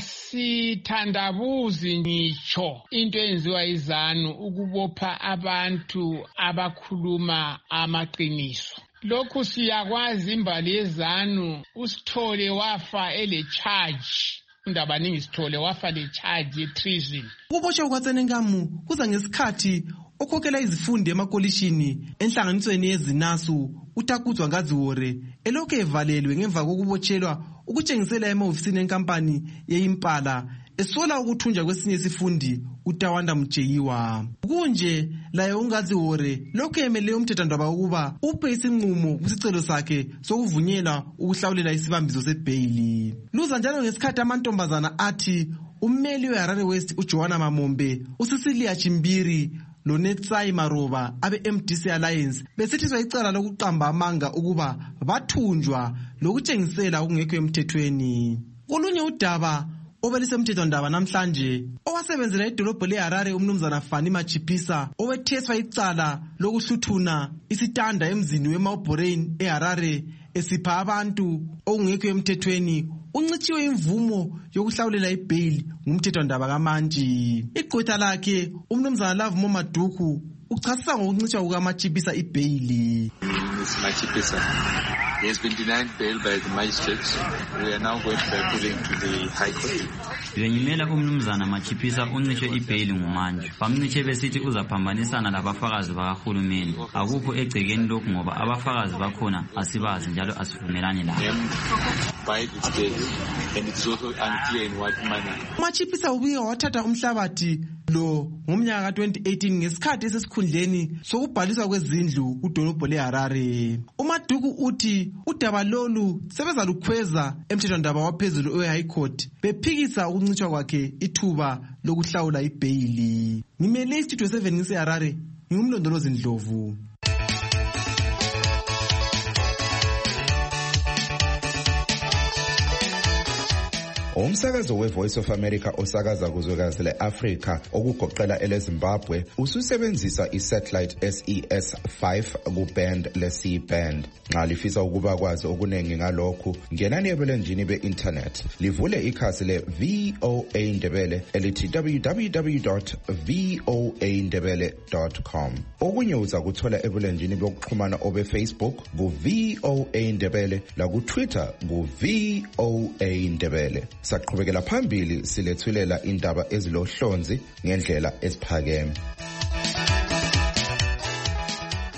asithandabuzi ngitsho into eyenziwa izanu ukubopha abantu abakhuluma amaqiniso. Lokhu siyakwazi imbali yezanu uSithole wafa ele-charge. Indaba ningi Sithole wafa le-charge ye-treason. Ukubotshwa kukaTsenengamu kuza ngesikhathi okhokhela izifundi emakolishini enhlanganisweni yezinasu uTakuzwa Ngaziwore elokhu evalelwe ngemva kokubotshelwa ukutshengisela emahofisini enkampani yeImpala esola ukuthunjwa kwesinye isifundi uTawanda Mjeyiwa. Kunje laye uNgaziwore lokhu emele umthethwandaba ukuba uphe isinqumo kusicelo sakhe sokuvunyelwa ukuhlawulela isibambiso sebhayili. Luza njalo ngesikhathi amantombazana athi ummeli weHarare West uJohana Mamombe, uCecilia Chimbiri loNetsai Maroba abe-MDC Alliance besithiswa icala lokuqamba amanga ukuba bathunjwa lokutshengisela okungekho emthethweni. Kolunye udaba obelisemthethwandaba namhlanje owasebenzela idolobho leHarare umnumzana Fani Machipisa owetheswa icala lokuhluthuna isitanda emzini weMauborain eHarare esipha abantu okungekho emthethweni uncitshiwe imvumo yokuhlawulela ibhayili ngumthethwandaba kaMantshi. Igqwetha lakhe umnumzana Love Momaduku uchasisa ngokuncitshwa kukaMachipisa ibhayili. Machipisa he has been denied bail by the magistrates. We are now going to be appealing to the High Court. Bengimela umnumzana Machipisa uncitshwe ibhayili nguMantshi. Bamncitshe besithi uzaphambanisana labafakazi bakahulumeni. Akukho egcekeni lokhu ngoba abafakazi bakhona asibazi njalo asivumelani labo. Machipisa ubuye wathatha umhlabathi lo ngomnyaka ka-2018 ngesikhathi esesikhundleni sokubhaliswa kwezindlu kudolobho leHarare. uMaduku uthi udaba lolu sebezalukhweza emthethwandaba waphezulu we-High Court bephikisa ukuncitshwa kwakhe ithuba lokuhlawula ibhayili. Ngimele iStudio 7 ngiseHarare, ngingumlondolozi Ndlovu. Umsakazo weVoice of America osakaza kuzwekazi leAfrika okugoqela eleZimbabwe ususebenzisa isatellite SES5 kuband le-C-band. Nxa lifisa ukuba kwazi okunengi ngalokhu, ngenani ebulenjini be-internet livule ikhasi le-VOA Ndebele elithi www.voandebele.com. Okunye uza kuthola ebulenjini bokuxhumana obe-Facebook ku-VOA Ndebele laku-Twitter ku-VOA Ndebele. Saqhubekela phambili silethulela indaba ezilohlonzi ngendlela eziphakeme.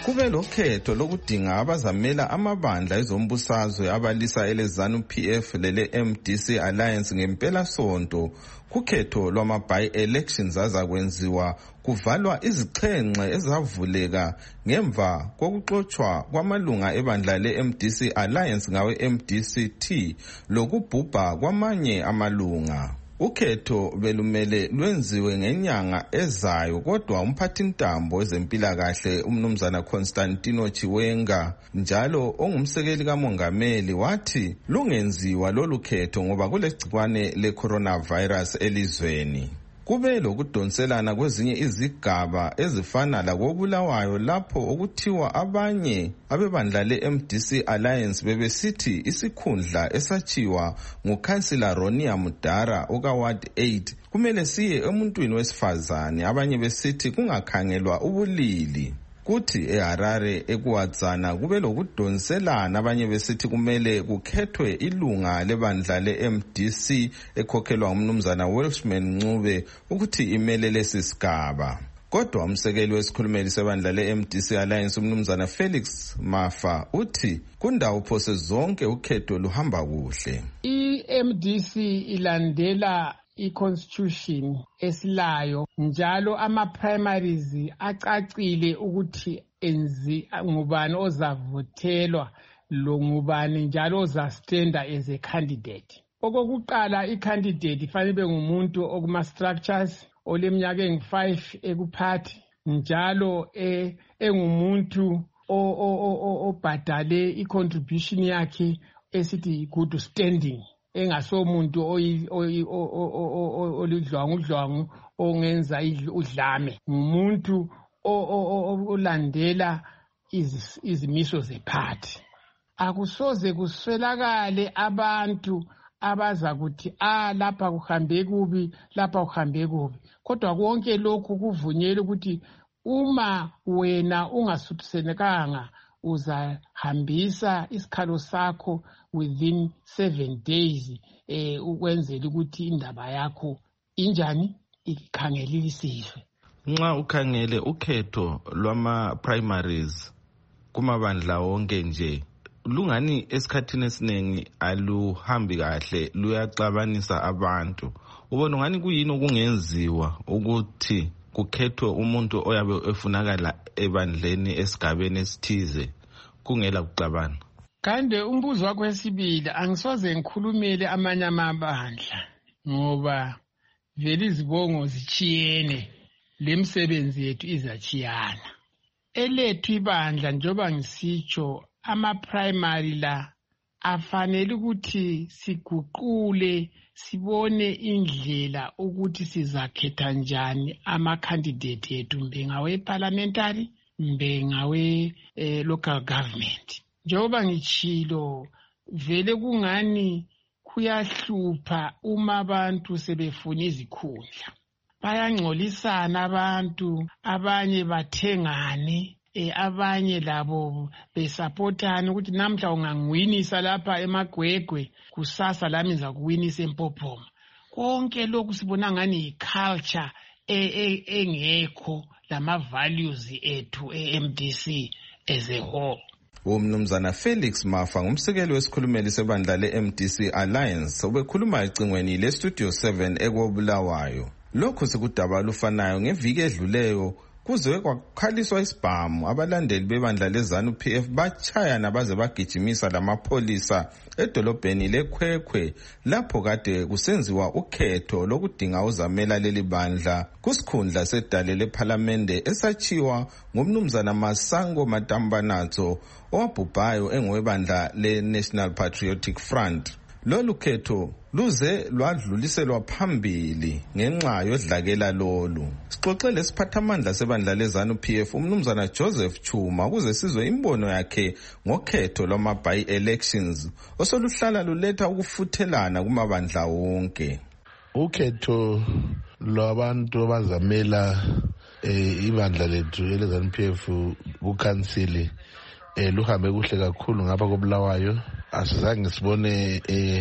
Kube lokhetho lokudinga abazamela amabandla ezombusazwe abalisa eleZANU PF lele MDC Alliance ngempela sonto. Kukhetho lwama-by-elections azakwenziwa kuvalwa izixhenxe ezavuleka ngemva kokuxotshwa kwamalunga ebandla le-MDC Alliance ngawe-MDC-T lokubhubha kwamanye amalunga. Ukhetho belumele lwenziwe ngenyanga ezayo, kodwa umphathintambo wezempilakahle umnumzana Constantino Chiwenga njalo ongumsekeli kamongameli wathi lungenziwa lolu khetho ngoba kulegcikwane le-coronavirus elizweni. Kube lokudonselana kwezinye izigaba ezifana lakoBulawayo lapho okuthiwa abanye abebandla le-MDC Alliance bebesithi isikhundla esachiwa ngukhansila Ronia Mudara okaWard 8 kumele siye emuntwini wesifazane, abanye besithi kungakhangelwa ubulili. Kuthi eHarare eKuwadzana kube lokudonselana, abanye besithi kumele kukhethwe ilunga lebandla le-MDC ekhokhelwa umnumzana Welshman Ncube ukuthi imele lesi sigaba. Kodwa umsekeli wesikhulumeli sebandla le-MDC Alliance umnumzana Felix Mafa uthi kundawo phose zonke ukhetho luhamba kuhle. I-MDC ilandela i-constitution esilayo njalo ama-primaries acacile ukuthi ngubani ozavothelwa lo ngubani njalo ozastenda as a candidate. Okokuqala i-candidate ifanele ibe ngumuntu okuma-structures oleminyaka engu-5 ekuphathi njalo engumuntu obhadale i-contribution yakhe esithi good standing, engasomuntu olidlwangu ongenza udlame, ngumuntu olandela izimiso zephathi. Akusoze kuswelakale abantu abaza kuthi lapha kuhambe kubi, lapha kuhambe kubi. Kodwa konke lokhu kuvunyelwe ukuthi uma wena ungasuthisenekanga uzahambisa isikhalo sakho within 7 days ukwenzela ukuthi indaba yakho injani ikhangelisiswe. Nxa ukhangele ukhetho lwama-primaries kumabandla wonke nje lungani esikhathini esiningi aluhambi kahle, luyaxabanisa abantu. Ubona ngani kuyini okungenziwa ukuthi kukhethwe umuntu oyabe efunakala ebandleni esigabeni esithize kungela kuxabana? Kande umbuzo wakho wesibili angisoze ngikhulumele amanye amabandla ngoba vele izibongo zichiyene, lemsebenzi yethu izachiyana. Elethu ibandla njoba ngisitsho ama-primary la afanele ukuthi siguqule sibone indlela ukuthi sizakhetha njani ama-candidate yethu, mbe ngawe-parliamentary mbe ngawe-local government. Njengoba ngitshilo vele kungani kuyahlupha uma abantu sebefuna izikhundla, bayangcolisana abantu, abanye bathengane, abanye labo besupportana ukuthi namhla ungangiwinisa lapha eMagwegwe kusasa lami ngizakuwinisa eMpophoma. Konke lokhu sibona ngani i-culture engekho lama-values ethu e-MDC as a whole. Umnumzana Felix Mafa ngumsekeli wesikhulumeli sebandla le-MDC Alliance ubekhuluma ecingweni le-Studio 7 eKobulawayo. Lokhu sikudaba lufanayo ngeviki edluleyo kuze kwakhaliswa isibhamu, abalandeli bebandla leZANU PF bachayana baze bagijimisa lamapholisa edolobheni leKhwekhwe lapho kade kusenziwa ukhetho lokudinga uzamela leli bandla kusikhundla sedale lephalamende esachiwa ngumnumzana Masango Matambanatso owabhubhayo engowebandla le-National Patriotic Front. Lolu khetho luze lwadluliselwa phambili ngenxa yodlakela lolu. Sixoxele isiphathamandla sebandla leZANU PF umnumzana Joseph Chuma ukuze sizwe imbono yakhe ngokhetho lwama-by-elections osoluhlala luletha ukufuthelana kumabandla wonke. Ukhetho lwabantu abazamela ibandla lethu eleZANU PF kukhansili luhambe kuhle kakhulu ngapha koBulawayo. Asizange sibone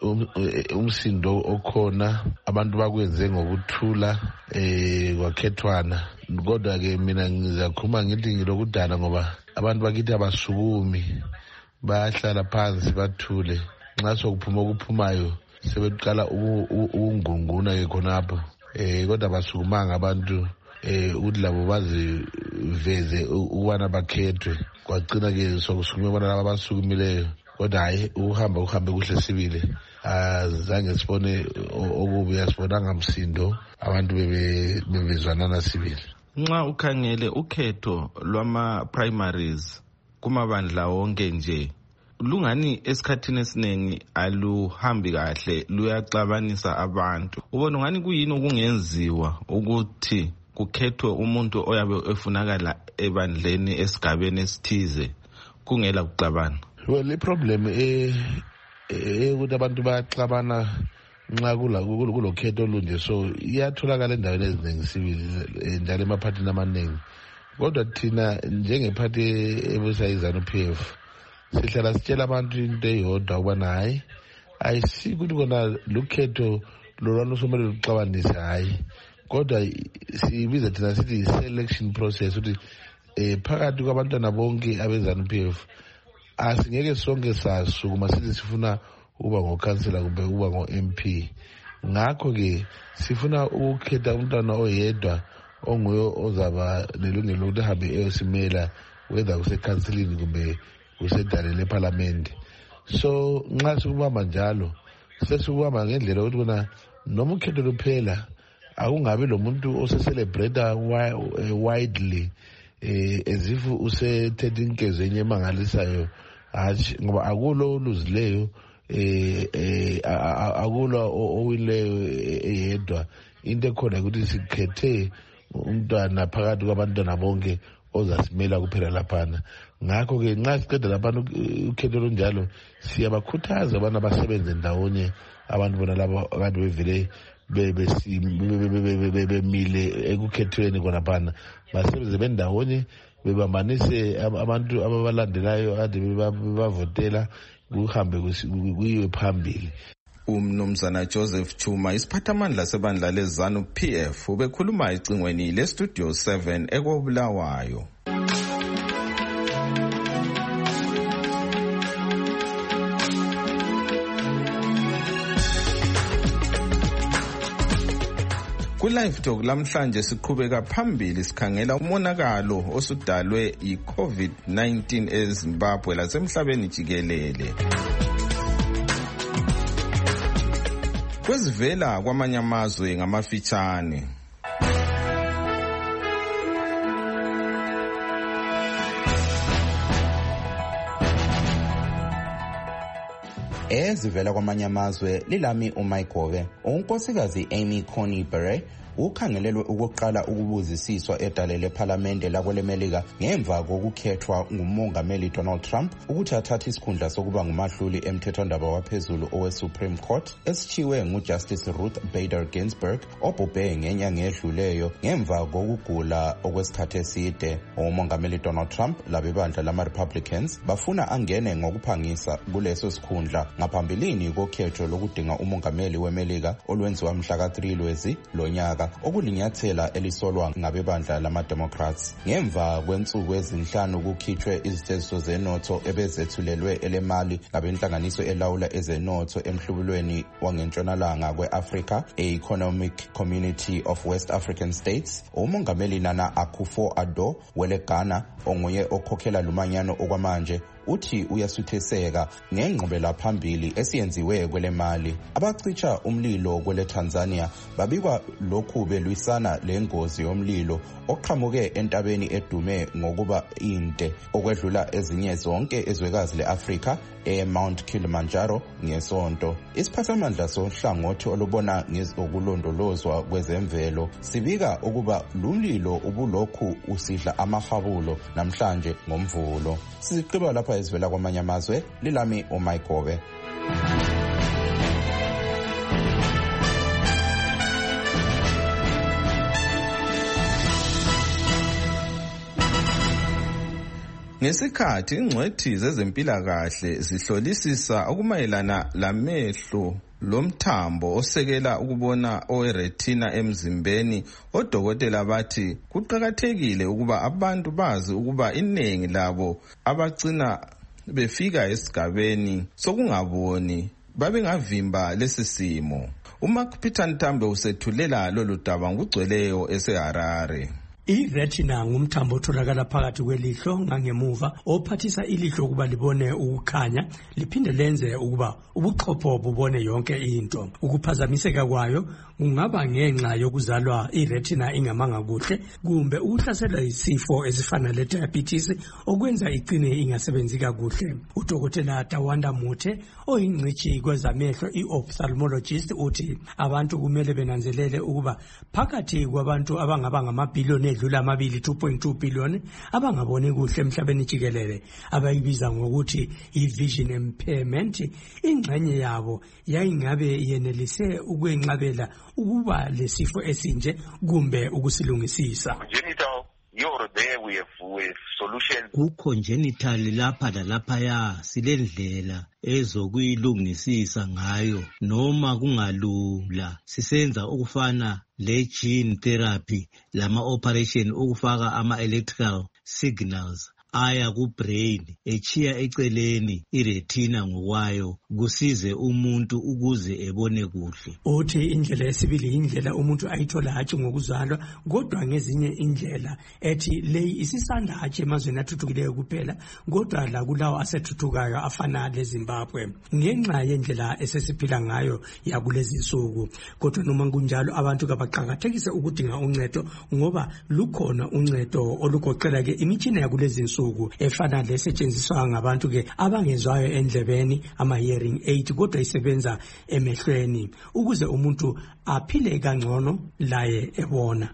umsindo okhona abantu bakwenze ngokuthula kwakhethwana. Kodwa-ke mina ngizakhuluma ngithi ngilokudala ngoba abantu bakithi abasukumi, bayahlala phansi bathule. Nxa sokuphuma okuphumayo sebeqala ukungunguna-ke khonapho. Kodwa basukumanga abantu ukuthi labo baziveze ukubana bakhethwe. Kwagcina-ke sokusukume bona laba abasukumileyo. Kodwa hayi uhambe kuhle sibile. Azange sibone okubi, asibonanga msindo, abantu bebezwanana sibili. Nxa ukhangele ukhetho lwama-primaries kumabandla wonke nje, lungani esikhathini esiningi aluhambi kahle, luyaxabanisa abantu. Ubona ngani kuyini okungenziwa ukuthi kukhethwe umuntu oyabe efunakala ebandleni esigabeni esithize kungela kuxabana? Well, iproblem ukuthi abantu bayaxabana nxa kulo khetho olunje, so iyatholakala endaweni eziningi sibili njalo emaphathini amaningi. Kodwa thina njengephathi ebusa iZANU-PF sihlala sitshela abantu into eyodwa ukubana hayi ayisikuthi kona lukhetho lolwana somele luxabanise, hayi, kodwa sibiza thina sithi i-selection process, ukuthi phakathi kwabantwana bonke abeZANU-PF asingeke sonke sasukuma sithi sifuna ukuba ngokhansela kumbe ukuba ngo-MP. Ngakho-ke sifuna ukukhetha umntwana oyedwa onguye ozaba nelungelo lokuthi ahambe eyosimela, whether kusekhanselini kumbe kusedale lephalamende. So nxa sikubamba njalo sesikubamba ngendlela yokuthi kona noma ukhetho luphela akungabi lo muntu osecelebrata widely as if usethetha inkezo enye emangalisayo, hatshi, ngoba akulo oluzileyo akulo owileyo eyedwa. Into ekhona ukuthi sikhethe umntwana phakathi kwabantwana bonke ozasimela kuphela laphana. Ngakho-ke nxa siqeda laphana ukhetho olunjalo siyabakhuthaza abantu abasebenze ndawonye, abantu bona labo akade bevele bemile ekukhethweni khonaphana, basebenze bendawonye, bebambanise abantu ababalandelayo ade bebavotela, kuhambe kuyiwe phambili. Umnumzana Joseph Chuma, isiphathamandla sebandla leZANU-PF, ubekhuluma ecingweni leStudio 7 eKobulawayo. Ku-Live Talk lamhlanje siqhubeka phambili sikhangela umonakalo osudalwe yi-COVID-19 eZimbabwe lasemhlabeni jikelele. Kwezivela kwamanye amazwe ngamafitshane. Ezivela kwamanye amazwe lilami uMayigobe. Unkosikazi Amy Coney Barrett ukhangelelwe ukuqala ukubuzisiswa edale lephalamende lakwelemelika ngemva kokukhethwa ngumongameli Donald Trump ukuthi athathe isikhundla sokuba ngumahluli emthethwandaba waphezulu owe-Supreme Court, esitshiwe nguJustice Ruth Bader Ginsburg obhubhe ngenyanga edluleyo ngemva kokugula okwesikhathi eside. Umongameli Donald Trump labebandla lama-Republicans bafuna angene ngokuphangisa kuleso sikhundla ngaphambilini kokhetho lokudinga umongameli wemelika olwenziwa mhla ka-3 Lwezi lonyaka, okulinyathela elisolwa ngabebandla lama-Democrats. Ngemva kwensuku ezinhlanu kukhitshwe iziteziso zenotho ebezethulelwe elemali ngabenhlanganiso elawula ezenotho emhlubulweni wangentshonalanga kwe-Africa, e-Economic Community of West African States, umongameli Nana Akufo-Addo wele-Ghana onguye okhokhela lumanyano okwamanje uthi uyasutheseka ngengqubela phambili esiyenziwe kwele mali. Abacitsha umlilo kwele Tanzania babikwa lokhu belwisana lengozi yomlilo oqhamuke entabeni edume ngokuba inte okwedlula ezinye zonke ezwekazi leAfrika eMount Kilimanjaro ngesonto. Isiphathamandla sohlangothi olubona ngezokulondolozwa kwezemvelo sibika ukuba lumlilo ubulokhu usidla amahabulo namhlanje ngomvulo. Siziqiba lapha ezivela kwamanye amazwe, lilami uMayigobe. Ngesikhathi ingcwethi zezempilakahle zihlolisisa okumayelana lamehlo lomthambo osekela ukubona oweretina emzimbeni, odokotela bathi kuqakathekile ukuba abantu bazi ukuba iningi labo abagcina befika esigabeni sokungaboni babengavimba lesi simo. uMark Peter Ntambe usethulela lolu daba ngugcweleyo eseHarare. I-retina ngumthambo otholakala phakathi kwelihlo ngangemuva ophathisa ilihlo ukuba libone ukukhanya liphinde lenze ukuba ubuchopho bubone yonke into. Ukuphazamiseka kwayo kungaba ngenxa yokuzalwa i-retina ingamanga kuhle kumbe ukuhlaselwa isifo esifana le-diabetes okwenza igcine ingasebenzi kakuhle. Udokotela Tawanda Muthe oyingcitshi kwezamehlo i-ophthalmologist uthi abantu kumele benanzelele ukuba phakathi kwabantu abangaba ngamabhiliyoni edlula amabili 2.2 billion abangaboni kuhle emhlabeni jikelele abayibiza ngokuthi i-vision impairment, ingxenye yabo yayingabe yenelise ukwenqabela ukuba lesifo esinje kumbe ukusilungisisa. Ku-congenital lapha lalaphaya silendlela ezokuyilungisisa ngayo noma kungalula sisenza ukufana le-gene therapy lama-operation ukufaka ama-electrical signals aya ku-brain echiya eceleni iretina ngokwayo kusize umuntu ukuze ebone kuhle. Uthi indlela yesibili indlela umuntu ayithola hatshi ngokuzalwa kodwa ngezinye indlela ethi leyi isisanda hatshi emazweni athuthukileyo kuphela kodwa la kulawo asethuthukwayo afana leZimbabwe ngenxa yendlela esesiphila ngayo yakulezi nsuku. Kodwa noma kunjalo abantu kabaqakathekise ukudinga uncedo ngoba lukhona uncedo olugoqela ke imitshina yakulezi nsuku efana lesetshenziswa ngabantu ke abangezwayo endlebeni ama-hearing aid kodwa isebenza emehlweni ukuze umuntu aphile kangcono laye ebona.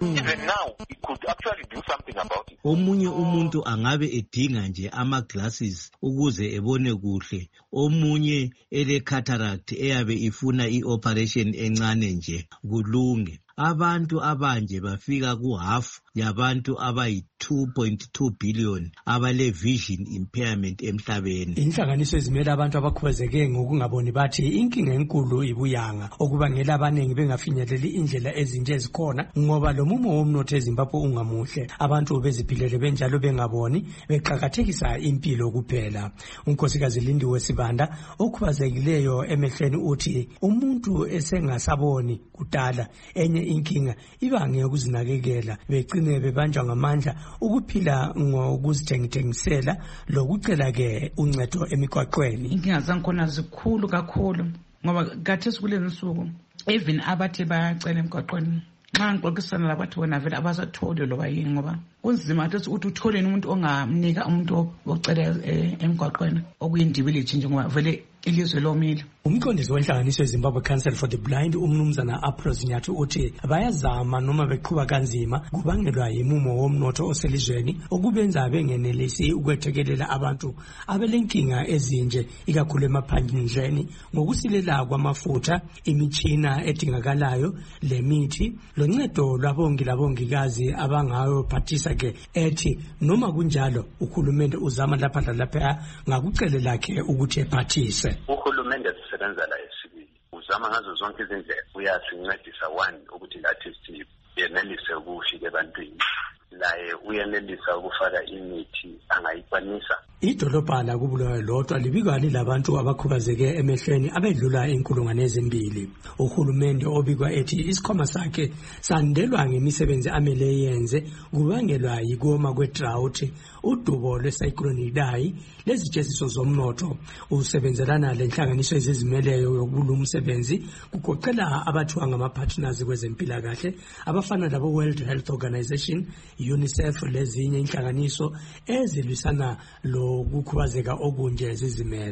Omunye umuntu angabe edinga nje ama-glasses ukuze ebone kuhle, omunye ele-cataract eyabe ifuna i-operation encane nje kulunge. Abantu abanje bafika ku-half yabantu abayi-2.2 billion abale-vision impairment emhlabeni. Inhlanganiso ezimele abantu abakhubazeke ngokungaboni bathi inkinga enkulu ibuyanga okubangela abaningi bengafinyeleli indlela ezinje ezikhona ngoba lo mumo womnotho eZimbabwe ungamuhle. Abantu beziphilele benjalo bengaboni beqakathekisa impilo kuphela. Unkosikazi Lindiwe Sibanda okhubazekileyo emehlweni uthi umuntu esengasaboni kudala enye inkinga ibange ukuzinakekela begcine bebanjwa ngamandla ukuphila ngokuzithengisela lokucela ke uncedo emikwaqweni. Inkinga zankhona zikhulu kakhulu ngoba kathesi kulezi nsuku even abathi bayacela emgwaqweni nxa ngixoxisana labathi wena vele abasatholi loba yini ngoba kunzima ukuthi uthole umuntu ongamnika umuntu ocela emgwaqweni okuyindibili nje ngoba vele ilizwe lomile. Umqondisi wenhlanganiso yeZimbabwe Council for the Blind umnumzana Apros Nyathi uthi bayazama noma beqhuba kanzima kubangelwa yimumo womnotho oselizweni okubenza bengenelisi ukwethekelela abantu abelenkinga ezinje ikakhulu emaphandleni ngokusilela kwamafutha, imitshina edingakalayo, lemithi loncedo lwabongi labongikazi abangayo phathisa ke ethi noma kunjalo uhulumende uzama lapha lalapha ngakucele lakhe ukuthi ephathise. Uhulumende sisebenza la esibili uzama ngazo zonke izindlela uyasincedisa one ukuthi lathi siyenelise ukufika ebantwini laye uyenelisa ukufaka imithi angayikwanisa. Idolobha la kuBulawayo lodwa libikwa lilabantu abakhubazeke emehlweni abedlula inkulungwane ezimbili. Uhulumende obikwa ethi isikhwama sakhe sandelwa ngemisebenzi amele yenze kubangelwa yikoma kwe-drought, udubo lwecyclone Idai, lezijeziso zomnotho. Usebenzelana lenhlanganiso ezizimeleyo yokubula umsebenzi kugoqela abathiwa ngama-partners kwezempilakahle abafana labo World Health Organization, UNICEF lezinye inhlanganiso ezilwisana lo ukukhubazeka okunje zizimele.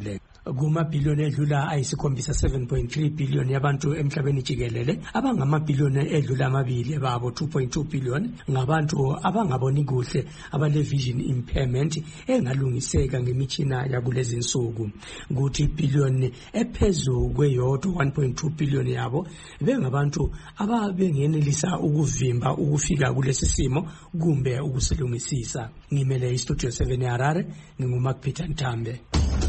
kumabhiliyoni edlula ayisikhombisa 7.3 billion yabantu emhlabeni jikelele, abangamabhiliyoni edlula 2 babo 2.2 billion ngabantu abangaboni kuhle abale vision impairment engalungiseka ngemitshina yakulezi insuku. Kuthi ibhiliyoni ephezulu kweyodwa 1.2 billion yabo bengabantu ababengenelisa ukuvimba ukufika kulesi simo kumbe ukusilungisisa. Ngimele iStudio 7 eHarare, nginguMark Peter Ntambe.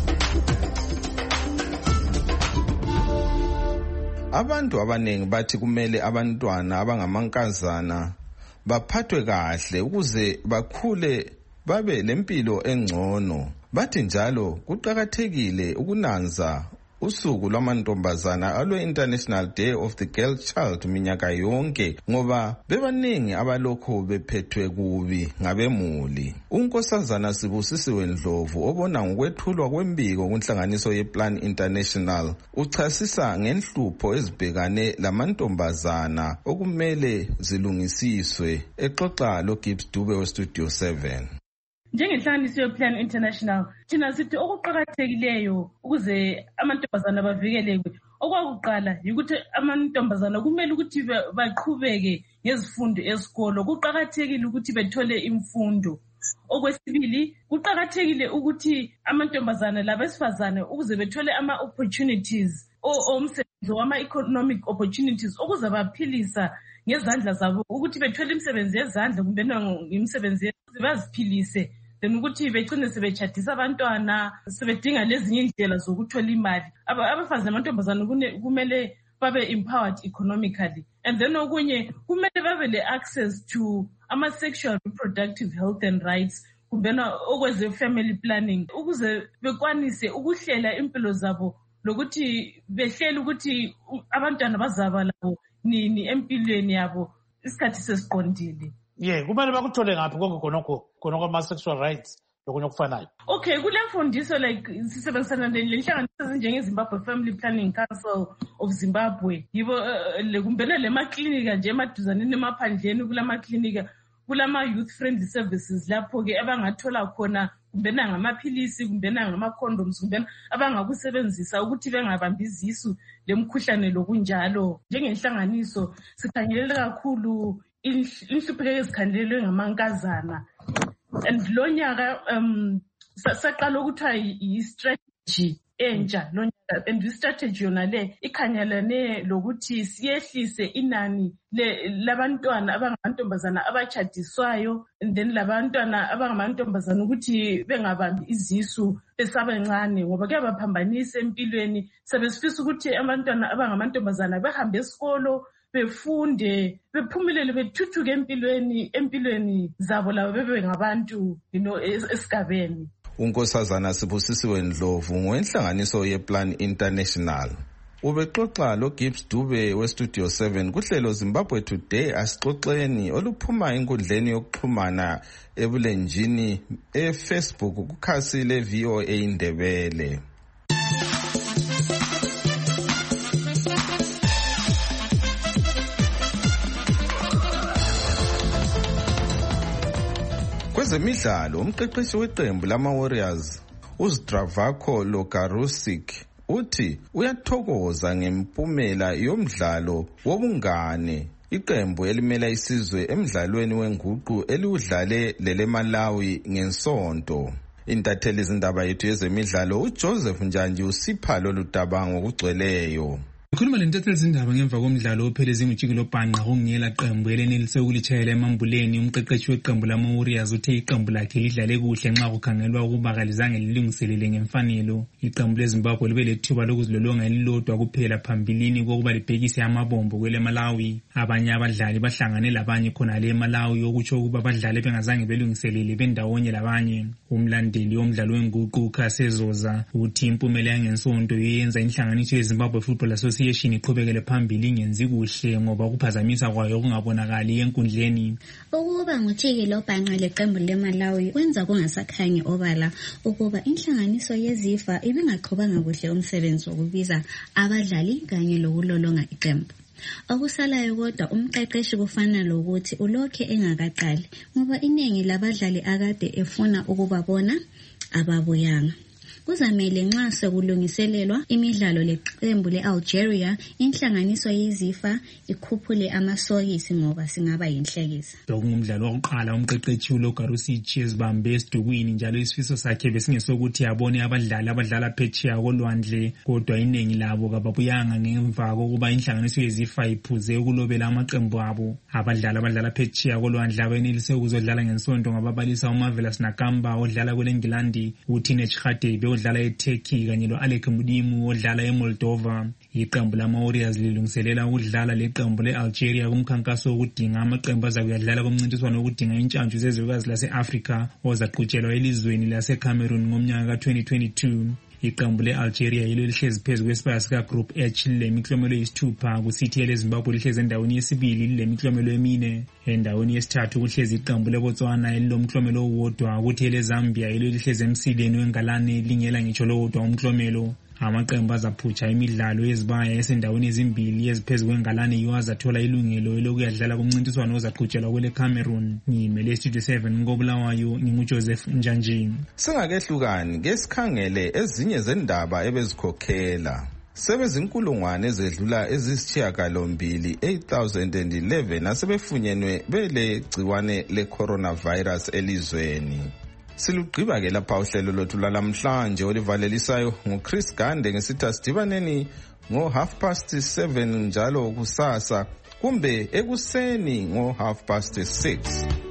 Abantu abanengi bathi kumele abantwana abangamankazana baphathwe kahle ukuze bakhule babe lempilo engcono. Bathi njalo kuqakathekile ukunanza usuku lwamantombazana alwe-International Day of the Girl Child minyaka yonke ngoba bebaningi abalokho bephethwe kubi ngabemuli. UNkosazana Sibusisiwe Ndlovu obona ngokwethulwa kwembiko kunhlanganiso yePlan International uchasisa ngenhlupho ezibhekane lamantombazana okumele zilungisiswe, exoxa loGibbs Dube weStudio 7. Njengenhlanganiso yePlan International, thina sithi okuqhakathekileyo ukuze amantombazana bavikeleke. Okwakuqala yikuthi amantombazana kumele ukuthi baqhubeke ngezifundo esikolo. Kuqhakathekile ukuthi bethole imfundo. Okwesibili, kuqhakathekile ukuthi amantombazana labesifazane ukuze bethole ama-opportunities omsebenzi wama-economic opportunities ukuze baphilisa ngezandla zabo, ukuthi bethole imisebenzi yezandla kumbe imisebenzi baziphilise, then ukuthi begcine sebetshadisa abantwana, sebedinga lezinye indlela zokuthola imali. Abafazi namantombazana kumele babe empowered economically, and then okunye kumele babe le-access to ama-sexual reproductive health and rights kumbena okweze family planning ukuze bekwanise ukuhlela impilo zabo lokuthi behlele ukuthi abantwana bazaba labo nini empilweni yabo isikhathi sesiqondile. Kumele bakuthole ngaphi konke ama-sexual rights lokunye okufanayo. Okay, kule mfundiso like sisebenzisana lenhlanganiso ezinjengeZimbabwe Family Planning Council of Zimbabwe. Yibo kumbena le maklinika nje emaduzaneni emaphandleni kulamaklinika kulama youth friendly services lapho ke abangathola khona kumbena ngamaphilisi kumbena ngama-condoms kumbena abangakusebenzisa ukuthi bengabambi izisu lemkhuhlane lokunjalo. Njengenhlanganiso sikhangelele kakhulu inhlupheko ezikhangelelwe ngamankazana, and lo nyaka saqala ukuthiwa yi-strategy entsha lo nyaka, and i-strategy yona le ikhangelane lokuthi siyehlise inani labantwana abangamantombazana abatshadiswayo, and then labantwana abangamantombazana ukuthi bengabambi izisu besabancane ngoba kuyabaphambanisa empilweni. Sebesifisa ukuthi abantwana abangamantombazana behambe esikolo befunde bephumelele bethuthuke empilweni zabo labo bebe ngabantu esigabeni. UNkosazana Sibusisiwe Ndlovu ngowenhlanganiso yePlan International. Ubexoxa loGibbs Dube weStudio 7 kuhlelo Zimbabwe Today asixoxeni oluphuma enkundleni yokuxhumana ebulenjini eFacebook kukhasi leVOA Indebele. Kwezemidlalo, umqeqeshi weqembu lama-Warriors uZdravko Logarusic uthi uyathokoza ngempumela yomdlalo wobungane iqembu elimela isizwe emidlalweni wenguqu eliwudlale leleMalawi ngensonto. Intatheli izindaba yethu yezemidlalo uJoseph Njanji usipha lolu daba ngokugcweleyo. Ukhuluma lentatheli izindaba ngemva komdlalo opheleze ngujikelo bhanqa kungela qembu elenelise ukulitshayela emambuleni. Umqeqeshi weqembu lama-Warriors uthe iqembu lakhe lidlale kuhle nxa kukhangelwa ukuba kalizange lilungiselele ngemfanelo. Iqembu leZimbabwe libe lethuba lokuzilolonga elilodwa kuphela phambilini kokuba libhekise amabombo kweleMalawi. Abanye abadlali bahlangane labanye khona le eMalawi okutsho ukuba abadlali bengazange belungiselele bendawonye labanye. Umlandeli womdlalo wenguqu Khasezoza uthi impumela yangensonto yenza inhlanganiso yeZimbabwe Football Association iqhubekele phambili ingenzi kuhle ngoba kuphazamisa kwayo okungabonakali enkundleni. Ukuba ngujikelo bhanqa leqembu leMalawi kwenza kungasakhanyi obala ukuba inhlanganiso yeZIFA ibingaqhubanga kuhle umsebenzi wokubiza abadlali kanye lokulolonga iqembu. Okusalayo kodwa umqeqeshi kufana lokuthi ulokhe engakaqali ngoba iningi labadlali akade efuna ukubabona ababuyanga. kuzamele nxa sekulungiselelwa imidlalo leqembu le-Algeria inhlanganiso yezifa ikhuphule amasokisi ngoba singaba yinhlekisa. Ngumdlalo wokuqala umqeqeshi uLogarusich ezibambe esidukwini njalo isifiso sakhe besingesokuthi abone abadlali abadlala phetsheya kolwandle, kodwa iningi labo kababuyanga ngemva kokuba inhlanganiso yezifa iphuze ukulobela amaqembu abo. Abadlali abadlala phetsheya kolwandle abenelise ukuzodlala ngensonto ngababalisa uMarvelous Nakamba odlala kwelengilandi, uTinech Khadebe odlala eTurkey kanye lo-Alec Mudimu odlala eMoldova. Iqembu lama-Warriors lilungiselela ukudlala leqembu le-Algeria kumkhankaso wokudinga amaqembu azakuyadlala kumncintiswano wokudinga intshantshu zezwekazi lase-Afrika ozaqhutshelwa elizweni lase-Cameroon ngomnyaka ka-2022. Iqembu le-Algeria yilo lihlezi phezu kwesibaya sika-Group H lilemiklomelo eyisithupha, kusithi ele-Zimbabwe lihlezi endaweni yesibili lilemiklomelo emine. Endaweni yesithathu kuhlezi iqembu le-Botswana elilomklomelo owodwa, kuthi ele-Zambia yilo lihlezi emsileni wengalane lingela ngitsho lowodwa umklomelo. Amaqembu azaphutsha imidlalo yezibaya esendaweni ezimbili eziphezu kwengalane yiwo azathola ilungelo lokuyadlala kumncintiswano ozaqhutshelwa kwele Cameroon. Ngimele Studio 7 ngobulawayo nginguJoseph Njanjini. Singakehlukani ke sikhangele ezinye zendaba ebezikhokhela. Sebezinkulungwane ezedlula ezisishiyagalombili 8011 asebefunyenwe bele gciwane le-coronavirus elizweni. Silugqiba ke lapha uhlelo lwethu lalamhlanje olivalelisayo nguChris Gande ngesitha sidibaneni ngo7:30 njalo kusasa kumbe ekuseni ngo6:30.